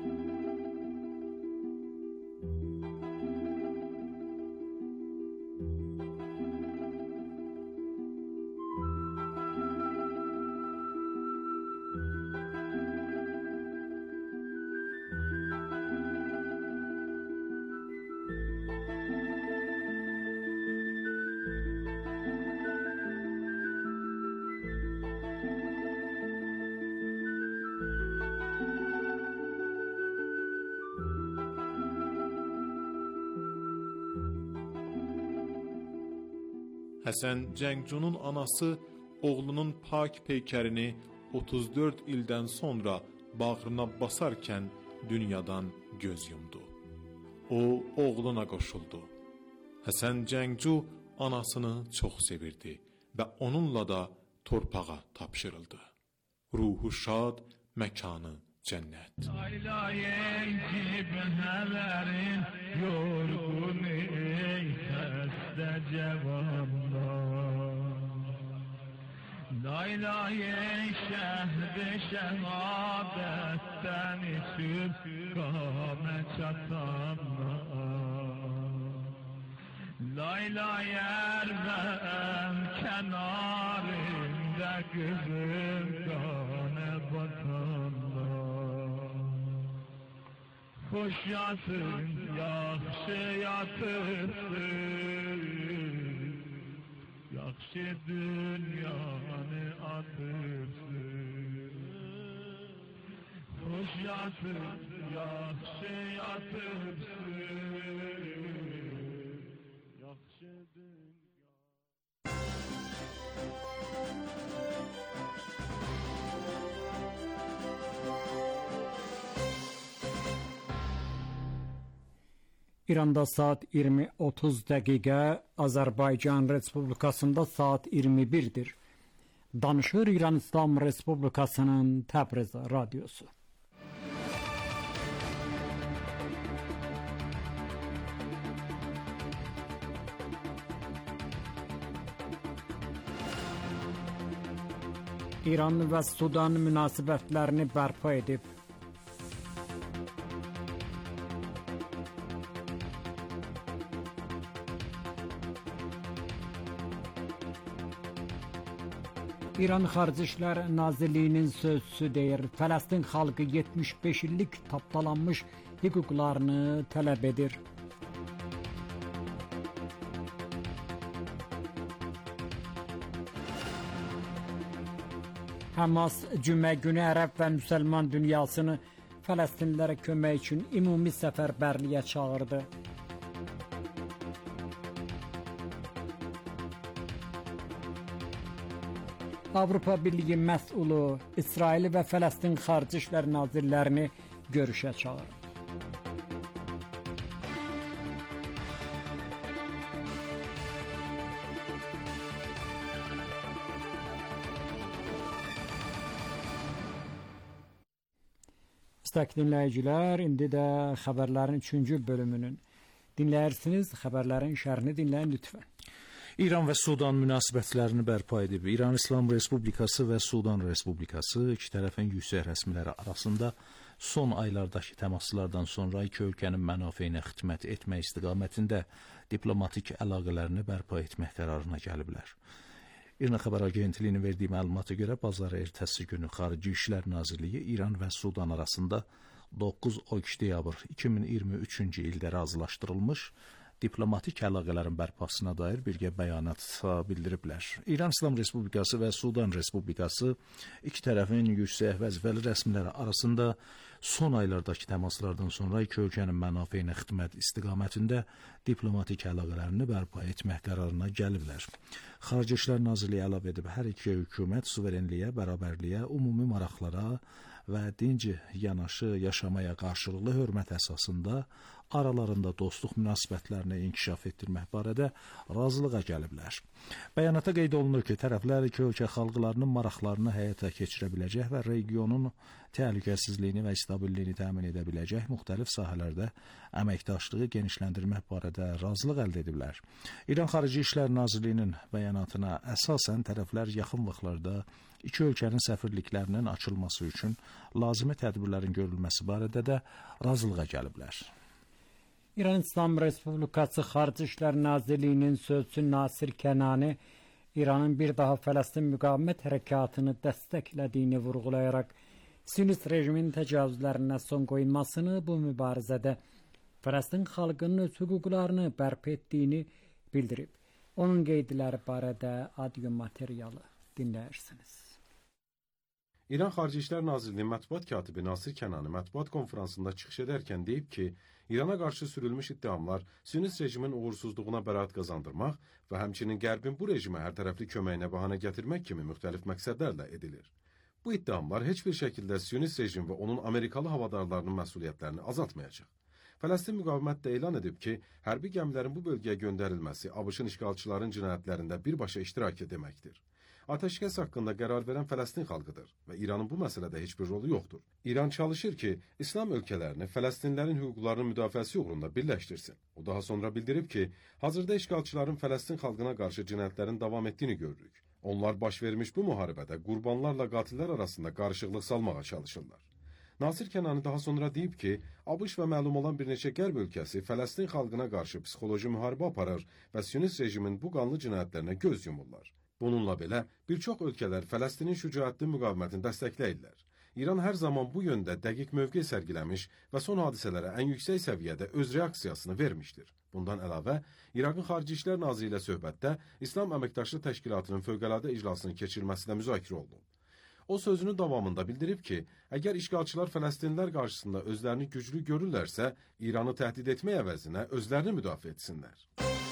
Həsən Cəngcunun anası oğlunun pak peykərini 34 ildən sonra bağrına basarkən dünyadan göz yumdu. O, oğluna qoşuldu. Həsən Cəngcu anasını çox sevirdi və onunla da torpağa tapşırıldı. Ruhu şad, məkanı cənnət. Aylayın cibhələrin yorğun ey xəstə cavanlar. Laylayın şəhri şəhadətdən içib qamə çatanlar. Laylayər və kənarında qızım qanə batanlar. Xoş yatın, yaxşı yatırsın, yaxşı dünyanı atırsın. Xoş yatın, yaxşı yatırsın, yaxşı dünya. İranda saat 20:30 dəqiqə, Azərbaycan Respublikasında saat 21-dir. Danışır İran İslam Respublikasının Təbriz radiosu. İran və Sudan münasibətlərini bərpa edib. İran Xarici İşlər Nazirliyinin sözçüsü deyir, Fələstin xalqı 75 illik tapdalanmış hüquqlarını tələb edir. Hamas cümə günü ərəb və müsəlman dünyasını Fələstinlilərə kömək üçün ümumi səfərbərliyə çağırdı. Avropa Birliyi məsulu İsrail və Fələstin Xarici İşlər Nazirlərini görüşə çağırır. Müstəqil dinləyicilər, indi də xəbərlərin 3-cü bölümünün dinləyirsiniz. Xəbərlərin şərhini dinləyin lütfən. İran və Sudan münasibətlərini bərpa edib. İran İslam Respublikası və Sudan Respublikası iki tərəfin yüksək rəsmiləri arasında son aylardakı təmaslardan sonra iki ölkənin mənafeyinə xidmət etmək istiqamətində diplomatik əlaqələrini bərpa etmək qərarına gəliblər. İran Xəbər Agentliyinin verdiyi məlumata görə bazar ertəsi günü Xarici İşlər Nazirliyi İran və Sudan arasında 9 oktyabr 2023-cü ildə razılaşdırılmış diplomatik əlaqələrin bərpasına dair birgə bəyanat bildiriblər. İran İslam Respublikası və Sudan Respublikası iki tərəfin yüksək vəzifəli rəsmiləri arasında son aylardakı təmaslardan sonra iki ölkənin mənafeyinə xidmət istiqamətində diplomatik əlaqələrini bərpa etmək qərarına gəliblər. Xarici İşlər Nazirliyi əlavə edib, hər iki hökumət suverenliyə, bərabərliyə, ümumi maraqlara və dinc yanaşı yaşamaya qarşılıqlı hörmət əsasında aralarında dostluq münasibətlərini inkişaf etdirmək barədə razılığa gəliblər. Bəyanata qeyd olunur ki, tərəflər iki ölkə xalqlarının maraqlarını həyata keçirə biləcək və regionun təhlükəsizliyini və stabilliyini təmin edə biləcək müxtəlif sahələrdə əməkdaşlığı genişləndirmək barədə razılıq əldə ediblər. İran Xarici İşlər Nazirliyinin bəyanatına əsasən tərəflər yaxın vaxtlarda iki ölkənin səfirliklərinin açılması üçün lazımi tədbirlərin görülməsi barədə də razılığa gəliblər. İran İslam Respublikası Xarici İşlər Nazirliyinin sözçüsü Nasir Kənani İranın bir daha Fələstin müqavimət hərəkatını dəstəklədiyini vurğulayaraq Siyonist rejimin təcavüzlərinə son qoyulmasını, bu mübarizədə Fələstin xalqının öz hüquqlarını bərpa etdiyini bildirib. Onun qeydləri barədə audio materialı dinləyirsiniz. İran Xarici İşlər Nazirliyinin mətbuat katibi Nasir Kənani mətbuat konferansında çıxış edərkən deyib ki, İrana qarşı sürülmüş iddiamlar Siyonist rejimin uğursuzluğuna bəraət qazandırmaq və həmçinin Qərbin bu rejimə hər tərəfli köməyinə bəhanə gətirmək kimi müxtəlif məqsədlərlə edilir. Bu iddiamlar heç bir şəkildə Siyonist rejim və onun Amerikalı havadarlarının məsuliyyətlərini azaltmayacaq. Fələstin müqavimət də elan edib ki, hərbi gəmilərin bu bölgəyə göndərilməsi ABŞ-ın işğalçıların cinayətlərində birbaşa iştirak deməkdir. Ateşkəs haqqında qərar verən Fələstin xalqıdır və İranın bu məsələdə heç bir rolu yoxdur. İran çalışır ki, İslam ölkələrini Fələstinlərin hüquqlarının müdafiəsi uğrunda birləşdirsin. O daha sonra bildirib ki, hazırda işğalçıların Fələstin xalqına qarşı cinayətlərin davam etdiyini görürük. Onlar baş vermiş bu müharibədə qurbanlarla qatillər arasında qarışıqlıq salmağa çalışırlar. Nasir Kənani daha sonra deyib ki, ABŞ və məlum olan bir neçə qərb ölkəsi Fələstin xalqına qarşı psixoloji müharibə aparır və Siyonist rejimin bu qanlı cinayətlərinə göz yumurlar. Bununla belə, bir çox ölkələr Fələstinin şücaətli müqavimətini dəstəkləyirlər. İran hər zaman bu yöndə dəqiq mövqe sərgiləmiş və son hadisələrə ən yüksək səviyyədə öz reaksiyasını vermişdir. Bundan əlavə, İraqın Xarici İşlər Naziri ilə söhbətdə İslam Əməkdaşlıq Təşkilatının fövqəladə iclasının keçirilməsi də müzakirə olunub. O sözünün davamında bildirib ki, əgər işğalçılar Fələstinlilər qarşısında özlərini güclü görürlərsə, İranı təhdid etmək əvəzinə özlərini müdafiə etsinlər.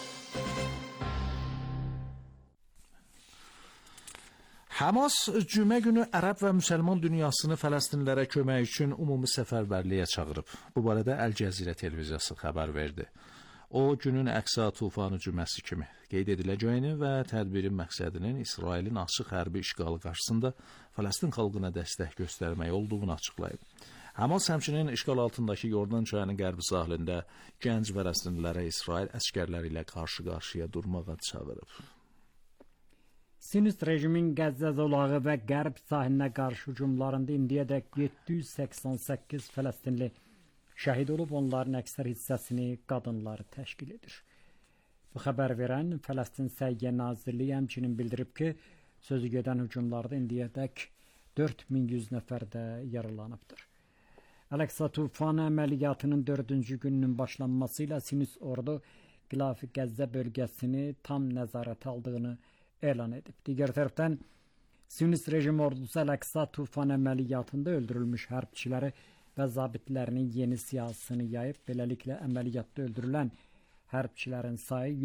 Hamas cümə günü ərəb və müsəlman dünyasını Fələstinlilərə kömək üçün ümumi səfərbərliyə çağırıb. Bu barədə Əl Cəzirə televiziyası xəbər verdi. O, günün Əqsa tufanı cüməsi kimi qeyd ediləcəyini və tədbirin məqsədinin İsrailin açıq hərbi işğalı qarşısında Fələstin xalqına dəstək göstərmək olduğunu açıqlayıb. Hamas həmçinin işğal altındakı Yordan çayının qərbi sahilində gənc fələstinlilərə İsrail əskərləri ilə qarşı-qarşıya durmağa çağırıb. Sinist rejimin Qəzza zolağı və qərb sahilinə qarşı hücumlarında indiyədək 788 Fələstinli şəhid olub, onların əksər hissəsini qadınlar təşkil edir. Bu xəbər verən Fələstin Səhiyyə Nazirliyi həmçinin bildirib ki, sözü gedən hücumlarda indiyədək 4100 nəfər də yaralanıbdır. Əl-Əqsa tufanı əməliyyatının 4-cü gününün başlanması ilə Sinist ordu Qilafi Qəzza bölgəsini tam nəzarət aldığını elan edib. Digər tərəfdən Sinist rejim ordusu Əl-Əqsa tufanı əməliyyatında öldürülmüş hərbçiləri və zabitlərinin yeni siyasını yayıb, beləliklə əməliyyatda öldürülən hərbçilərin sayı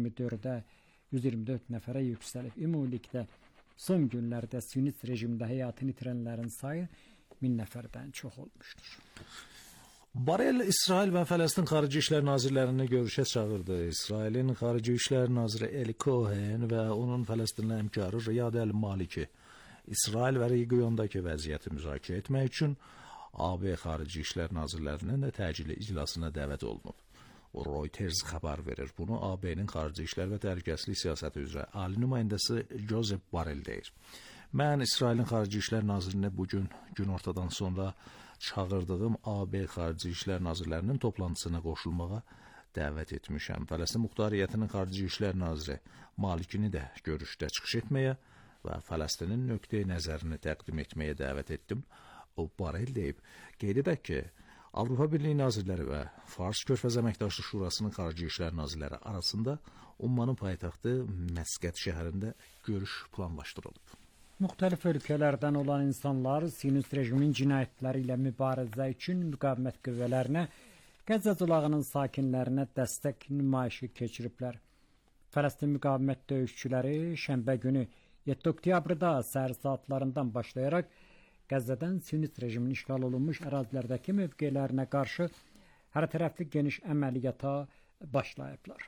124 nəfərə yüksəlib. Ümumilikdə son günlərdə Sinist rejimdə həyatını itirənlərin sayı 1000 nəfərdən çox olmuşdur. Borel İsrail və Fələstin Xarici İşlər Nazirlərini görüşə çağırdı. İsrailin Xarici İşlər Naziri Eli Cohen və onun Fələstinli həmkarı Riyad Əl-Maliki İsrail və regiondakı vəziyyəti müzakirə etmək üçün AB Xarici İşlər Nazirlərinin də təcili iclasına dəvət olunub. Reuters xəbər verir. Bunu AB-nin Xarici İşlər və Təhlükəsizlik Siyasəti üzrə ali nümayəndəsi Joseph Borrell deyir. Mən İsrailin Xarici İşlər Nazirini bugün günortadan sonra çağırdığım AB Xarici İşlər Nazirlərinin toplantısına qoşulmağa dəvət etmişəm. Fələstin Muxtariyyətinin Xarici İşlər Naziri Malikini də görüşdə çıxış etməyə və Fələstinin nöqteyi nəzərini təqdim etməyə dəvət etdim. O, Borrell deyib, qeyd edək ki, Avropa Birliyi Nazirləri və Fars Körfəz Əməkdaşlıq Şurasının Xarici İşlər Nazirləri arasında Ummanın paytaxtı Məskət şəhərində görüş planlaşdırılıb. Müxtəlif ölkələrdən olan insanlar Sinist rejimin cinayətləri ilə mübarizə üçün müqavimət qüvvələrinə, Qəzza zolağının sakinlərinə dəstək nümayişi keçiriblər. Fələstin müqavimət döyüşçüləri şənbə günü 7 oktyabrda səhər saatlarından başlayaraq Qəzzadan Sinist rejimin işğal olunmuş ərazilərdəki mövqelərinə qarşı hər tərəfli geniş əməliyyata başlayıblar.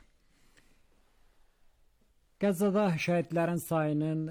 Qəzzada şəhidlərin sayının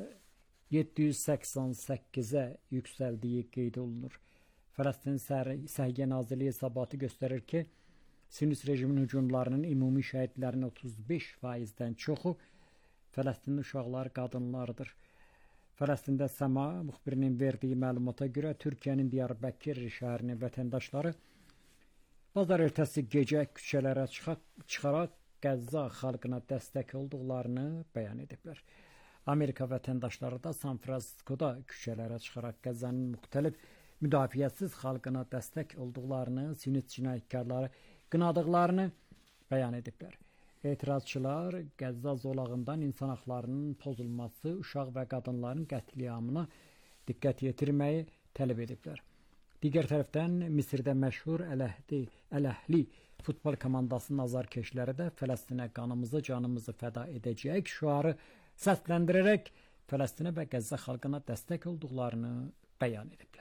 788-ə yüksəldiyi qeyd olunur. Fələstin Səhiyyə Nazirliyi hesabatı göstərir ki, Sinist rejimin hücumlarının ümumi şəhidlərin 35%-dən çoxu Fələstinli uşaqlar, qadınlardır. Fələstində Səma müxbirinin verdiyi məlumata görə Türkiyənin Diyarbəkir şəhərinin vətəndaşları bazar ertəsi gecə küçələrə çıxaraq Qəzza xalqına dəstək olduqlarını bəyan ediblər. Amerika vətəndaşları da San Fransiskoda küçələrə çıxaraq Qəzzanın müxtəlif müdafiəsiz xalqına dəstək olduqlarını, Sinist cinayətkarları qınadıqlarını bəyan ediblər. Etirazçılar Qəzza zolağından insan haqlarının pozulması, uşaq və qadınların qətliamına diqqət yetirməyi tələb ediblər. Digər tərəfdən Misirdə məşhur Əl-Əhli futbol komandasının azarkeşləri də Fələstinə qanımızı, canımızı fəda edəcək şüarı səsləndirərək Fələstinə və Qəzza xalqına dəstək olduqlarını bəyan ediblər.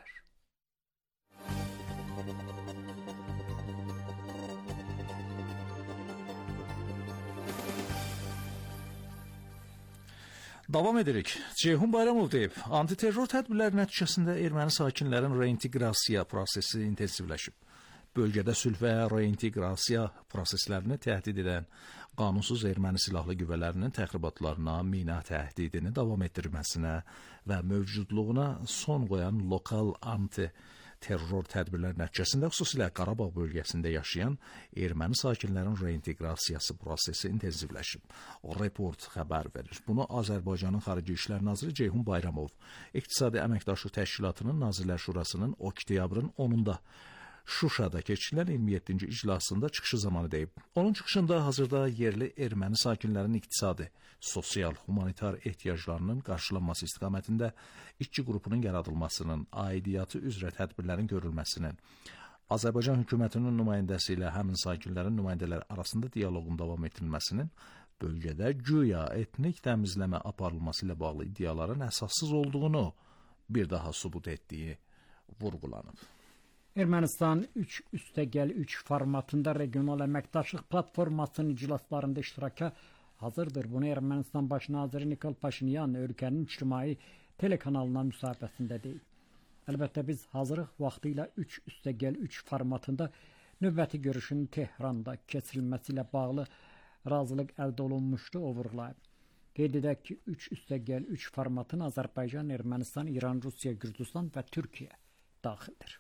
Davam edirik. Ceyhun Bayramov deyib, antiterror tədbirləri nəticəsində erməni sakinlərin reinteqrasiya prosesi intensivləşib. Bölgədə sülh və reinteqrasiya proseslərini təhdid edən qanunsuz erməni silahlı qüvvələrinin təxribatlarına, mina təhdidini davam etdirməsinə və mövcudluğuna son qoyan lokal anti-terror tədbirlər nəticəsində xüsusilə Qarabağ bölgəsində yaşayan erməni sakinlərin reinteqrasiyası prosesi intensivləşib. Report xəbər verir. Bunu Azərbaycanın Xarici İşlər Naziri Ceyhun Bayramov İqtisadi Əməkdaşlıq Təşkilatının Nazirlər Şurasının oktyabrın 10-da Şuşada keçirilən 27-ci iclasında çıxışı zamanı deyib. Onun çıxışında hazırda yerli erməni sakinlərinin iqtisadi, sosial, humanitar ehtiyaclarının qarşılanması istiqamətində işçi qrupunun yaradılmasının, aidiyyatı üzrə tədbirlərin görülməsinin, Azərbaycan hökumətinin nümayəndəsi ilə həmin sakinlərin nümayəndələri arasında dialoqun davam etdirilməsinin bölgədə güya etnik təmizləmə aparılması ilə bağlı iddiaların əsassız olduğunu bir daha sübut etdiyi vurğulanıb. Ermənistan 3+3 formatında regional əməkdaşlıq platformasının iclaslarında iştiraka hazırdır. Bunu Ermənistan baş naziri Nikol Paşinyan ölkənin ictimai telekanalına müsahibəsində deyib. Əlbəttə biz hazırıq, vaxtilə 3+3 formatında növbəti görüşün Tehranda keçirilməsi ilə bağlı razılıq əldə olunmuşdu, o vurğulayıb. Qeyd edək ki, 3+3 formatına Azərbaycan, Ermənistan, İran, Rusiya, Gürcüstan və Türkiyə daxildir.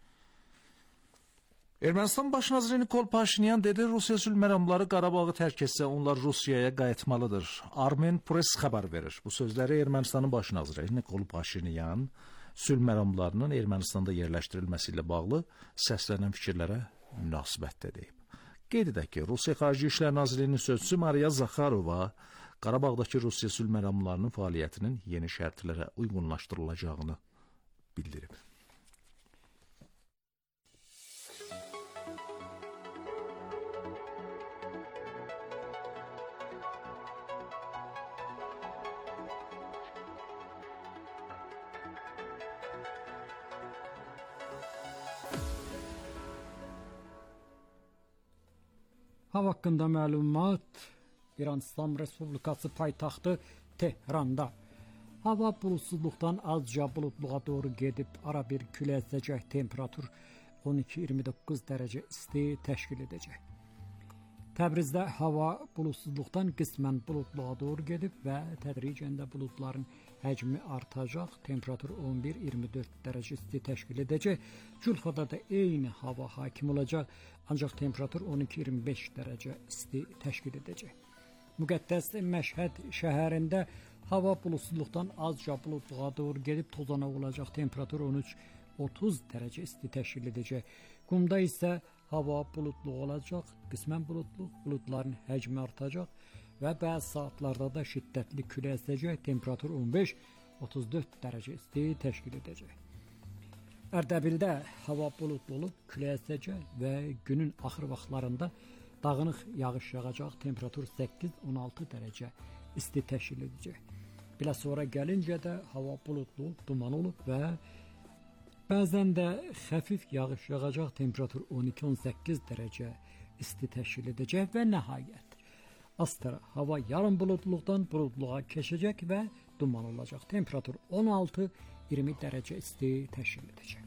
Ermənistan baş naziri Nikol Paşinyan dedi, Rusiya sülh məramları Qarabağı tərk etsə, onlar Rusiyaya qayıtmalıdır. Armen Press xəbər verir. Bu sözləri Ermənistanın baş naziri Nikol Paşinyan sülh məramlarının Ermənistanda yerləşdirilməsi ilə bağlı səslənən fikirlərə münasibətdə deyib. Qeyd edək ki, Rusiya Xarici İşlər Nazirliyinin sözçüsü Mariya Zakharova Qarabağdakı Rusiya sülh məramlarının fəaliyyətinin yeni şərtlərə uyğunlaşdırılacağını bildirib. Hava haqqında məlumat İran İslam Respublikası paytaxtı Tehranda. Hava bulutsuzluqdan azca buludluğa doğru gedib ara bir küləyə əsəcək, temperatur 12-29 dərəcə isti təşkil edəcək. Təbrizdə hava bulutsuzluqdan qismən buludluğa doğru gedib və tədricən də buludların həcmi artacaq, temperatur 11-24 dərəcə isti təşkil edəcək. Culfada da eyni hava hakim olacaq, ancaq temperatur 12-25 dərəcə isti təşkil edəcək. Müqəddəs Məşhəd şəhərində hava bulutsuzluqdan azca buludluğa doğru gedib tozanaq olacaq, temperatur 13-30 dərəcə isti təşkil edəcək. Qumda isə hava buludlu olacaq, qismən buludlu, buludların həcmi artacaq və bəzi saatlarda da şiddətli külək əsəcək, temperatur 15-34 dərəcə isti təşkil edəcək. Ərdəbildə hava buludlu olub, külək əsəcək və günün axır vaxtlarında dağınıq yağış yağacaq, temperatur 8-16 dərəcə isti təşkil edəcək. Belə sonra gəlincə də hava buludlu, duman olub və bəzən də xəfif yağış yağacaq, temperatur 12-18 dərəcə isti təşkil edəcək və nəhayət Astara hava yarım buludluqdan buludluğa keçəcək və duman olacaq. Temperatur 16-20 dərəcə isti təşkil edəcək.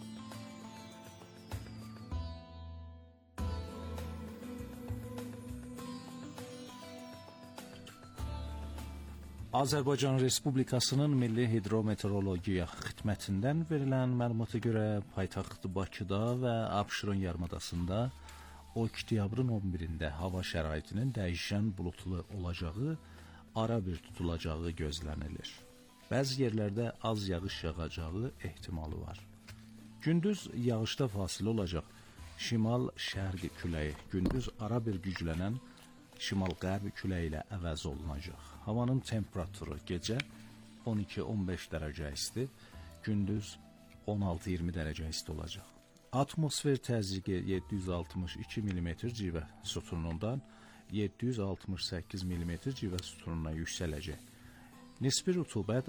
Azərbaycan Respublikasının Milli Hidrometeorologiya Xidmətindən verilən məlumata görə paytaxt Bakıda və Abşeron yarımadasında oktyabrın 11-də hava şəraitinin dəyişən buludlu olacağı, ara bir tutulacağı gözlənilir. Bəzi yerlərdə az yağış yağacağı ehtimalı var. Gündüz yağışda fasilə olacaq. Şimal-şərqi küləyi gündüz ara bir güclənən şimal-qərbi küləyi ilə əvəz olunacaq. Havanın temperaturu gecə 12-15 dərəcə isti, gündüz 16-20 dərəcə isti olacaq. Atmosfer təzyiqi 762 mm civə sütunundan 768 mm civə sütununa yüksələcək. Nisbi rütubət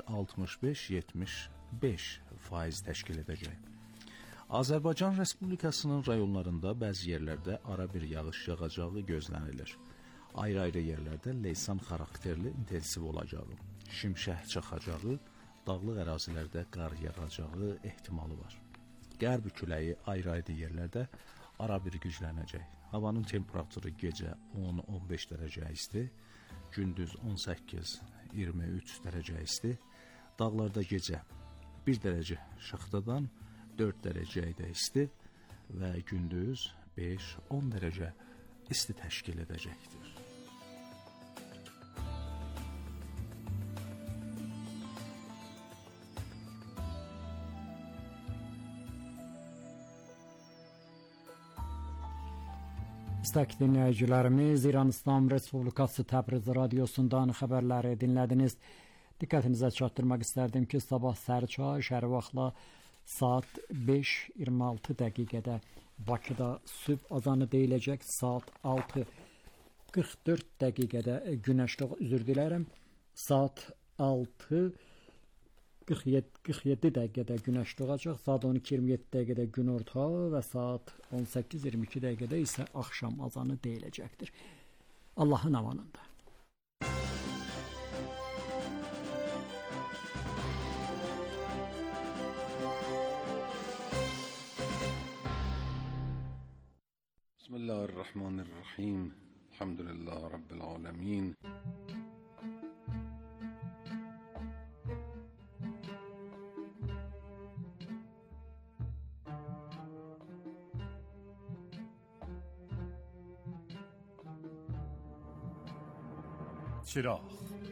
65-75% təşkil edəcək. Azərbaycan Respublikasının rayonlarında bəzi yerlərdə ara bir yağış yağacağı gözlənilir. Ayrı-ayrı yerlərdə leysan xarakterli intensiv olacağı, şimşək çaxacağı, dağlıq ərazilərdə qar yağacağı ehtimalı var. Qərbi küləyi ayrı-ayrı yerlərdə ara bir güclənəcək. Havanın temperaturu gecə 10-15 dərəcə isti, gündüz 18-23 dərəcə isti, dağlarda gecə 1 dərəcə şaxtadan 4 dərəcəyə isti və gündüz 5-10 dərəcə isti təşkil edəcəkdir. Müstəqil dinləyicilərimiz, İran İslam Respublikası Təbriz radiosundan xəbərləri dinlədiniz. Diqqətinizə çatdırmaq istərdim ki, sabah səhər şəhər vaxtla saat 5:26 dəqiqədə Bakıda sübh azanı deyiləcək, saat 6:44 dəqiqədə günəşli, üzr dilərəm, saat 6 47 dəqiqədə günəş doğacaq, saat 12:27 dəqiqədə günorta və saat 18:22 dəqiqədə isə axşam azanı deyiləcəkdir. Allahın amanında. Bismillahirrahmanirrahim. Elhamdülillahi Rabbil alemin. چراغ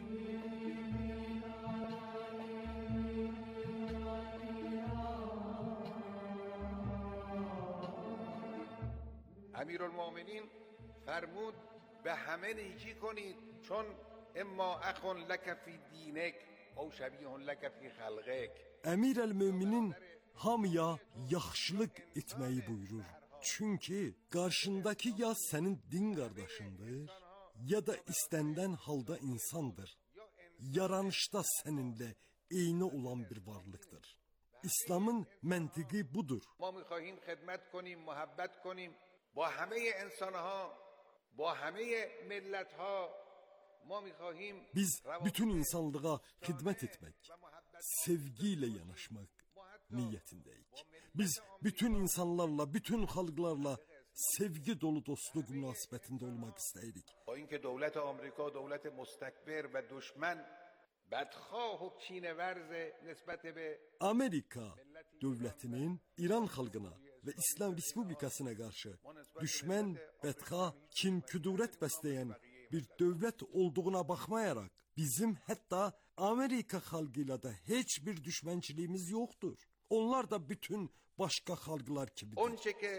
امیرالمومنین فرمود به همه نیکی کنید چون اما اخون لک فی دینک او شبیه لک فی خلقک. Əmirəl-möminin hamıya yaxşılıq etməyi buyurur. Çünki qarşındakı ya sənin din qardaşındır, ya da istəndən halda insandır. Yaranışda səninlə eyni olan bir varlıqdır. İslamın məntiqi budur. ما می‌خواهیم خدمت کنیم، محبت کنیم با همه انسان‌ها، با همه ملت‌ها. ما می‌خواهیم Biz bütün insanlığa xidmət etmək, sevgi ilə yanaşmaq niyyətindəyik. Biz bütün insanlarla, bütün xalqlarla sevgi dolu dostluq münasibətində olmaq istəyirik. با اینکه دولت آمریکا دولت مستکبر و دشمن بدخواه و کینه‌ورز نسبت به Amerika dövlətinin İran xalqına və İslam Respublikasına qarşı düşmən, bədxah, kin-küdurət bəsləyən bir dövlət olduğuna baxmayaraq, bizim hətta Amerika xalqı ilə də heç bir düşmənçiliyimiz yoxdur. Onlar da bütün başqa xalqlar kimidir. اونچه که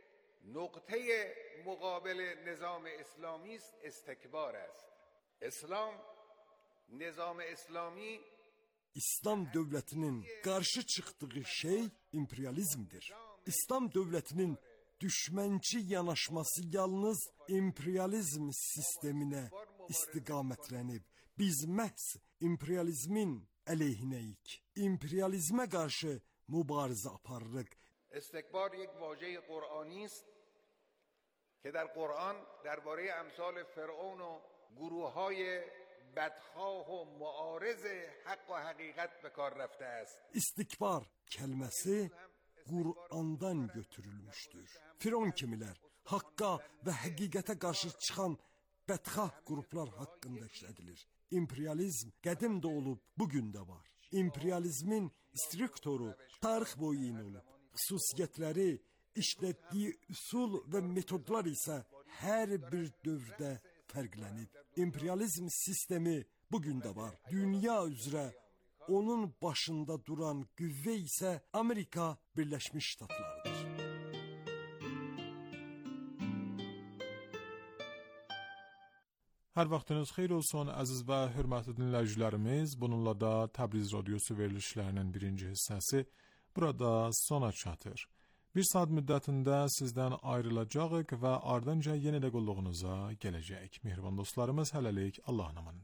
نقطه مقابل نظام اسلامی است استکبار است. اسلام نظام اسلامی İslam dövlətinin qarşı çıxdığı şey imperializmdir. İslam dövlətinin düşmənçi yanaşması yalnız imperializm sisteminə istiqamətlənib. Biz məhz imperializmin əleyhinəyik. İmperializmə qarşı mübarizə aparırıq. استکبار یک واژه قرآنی است که در قرآن درباره امثال فرعون و گروه‌های بدخواه و معارض حق و حقیقت به کار رفته است. İstikbar kəlməsi Qur'andan götürülmüşdür. Firon kimilər haqqa və həqiqətə qarşı çıxan bədxah qruplar haqqında işlədilir. İmperializm qədim də olub, bugün də var. İmperializmin struktoru tarix boyu eyni olub. Xüsusiyyətləri, işlətdiyi üsul və metodlar isə hər bir dövrdə fərqlənib. İmperializm sistemi bugün də var. Dünya üzrə onun başında duran qüvvə isə Amerika Birləşmiş Ştatlarıdır. Hər vaxtınız xeyir olsun, əziz və hörmətli dinləyicilərimiz. Bununla da Təbriz Radiosu verilişlərinin birinci hissəsi burada sona çatır. Bir saat müddətində sizdən ayrılacağıq və ardınca yenə də qulluğunuza gələcək. Mehriban dostlarımız, hələlik Allahın amanında.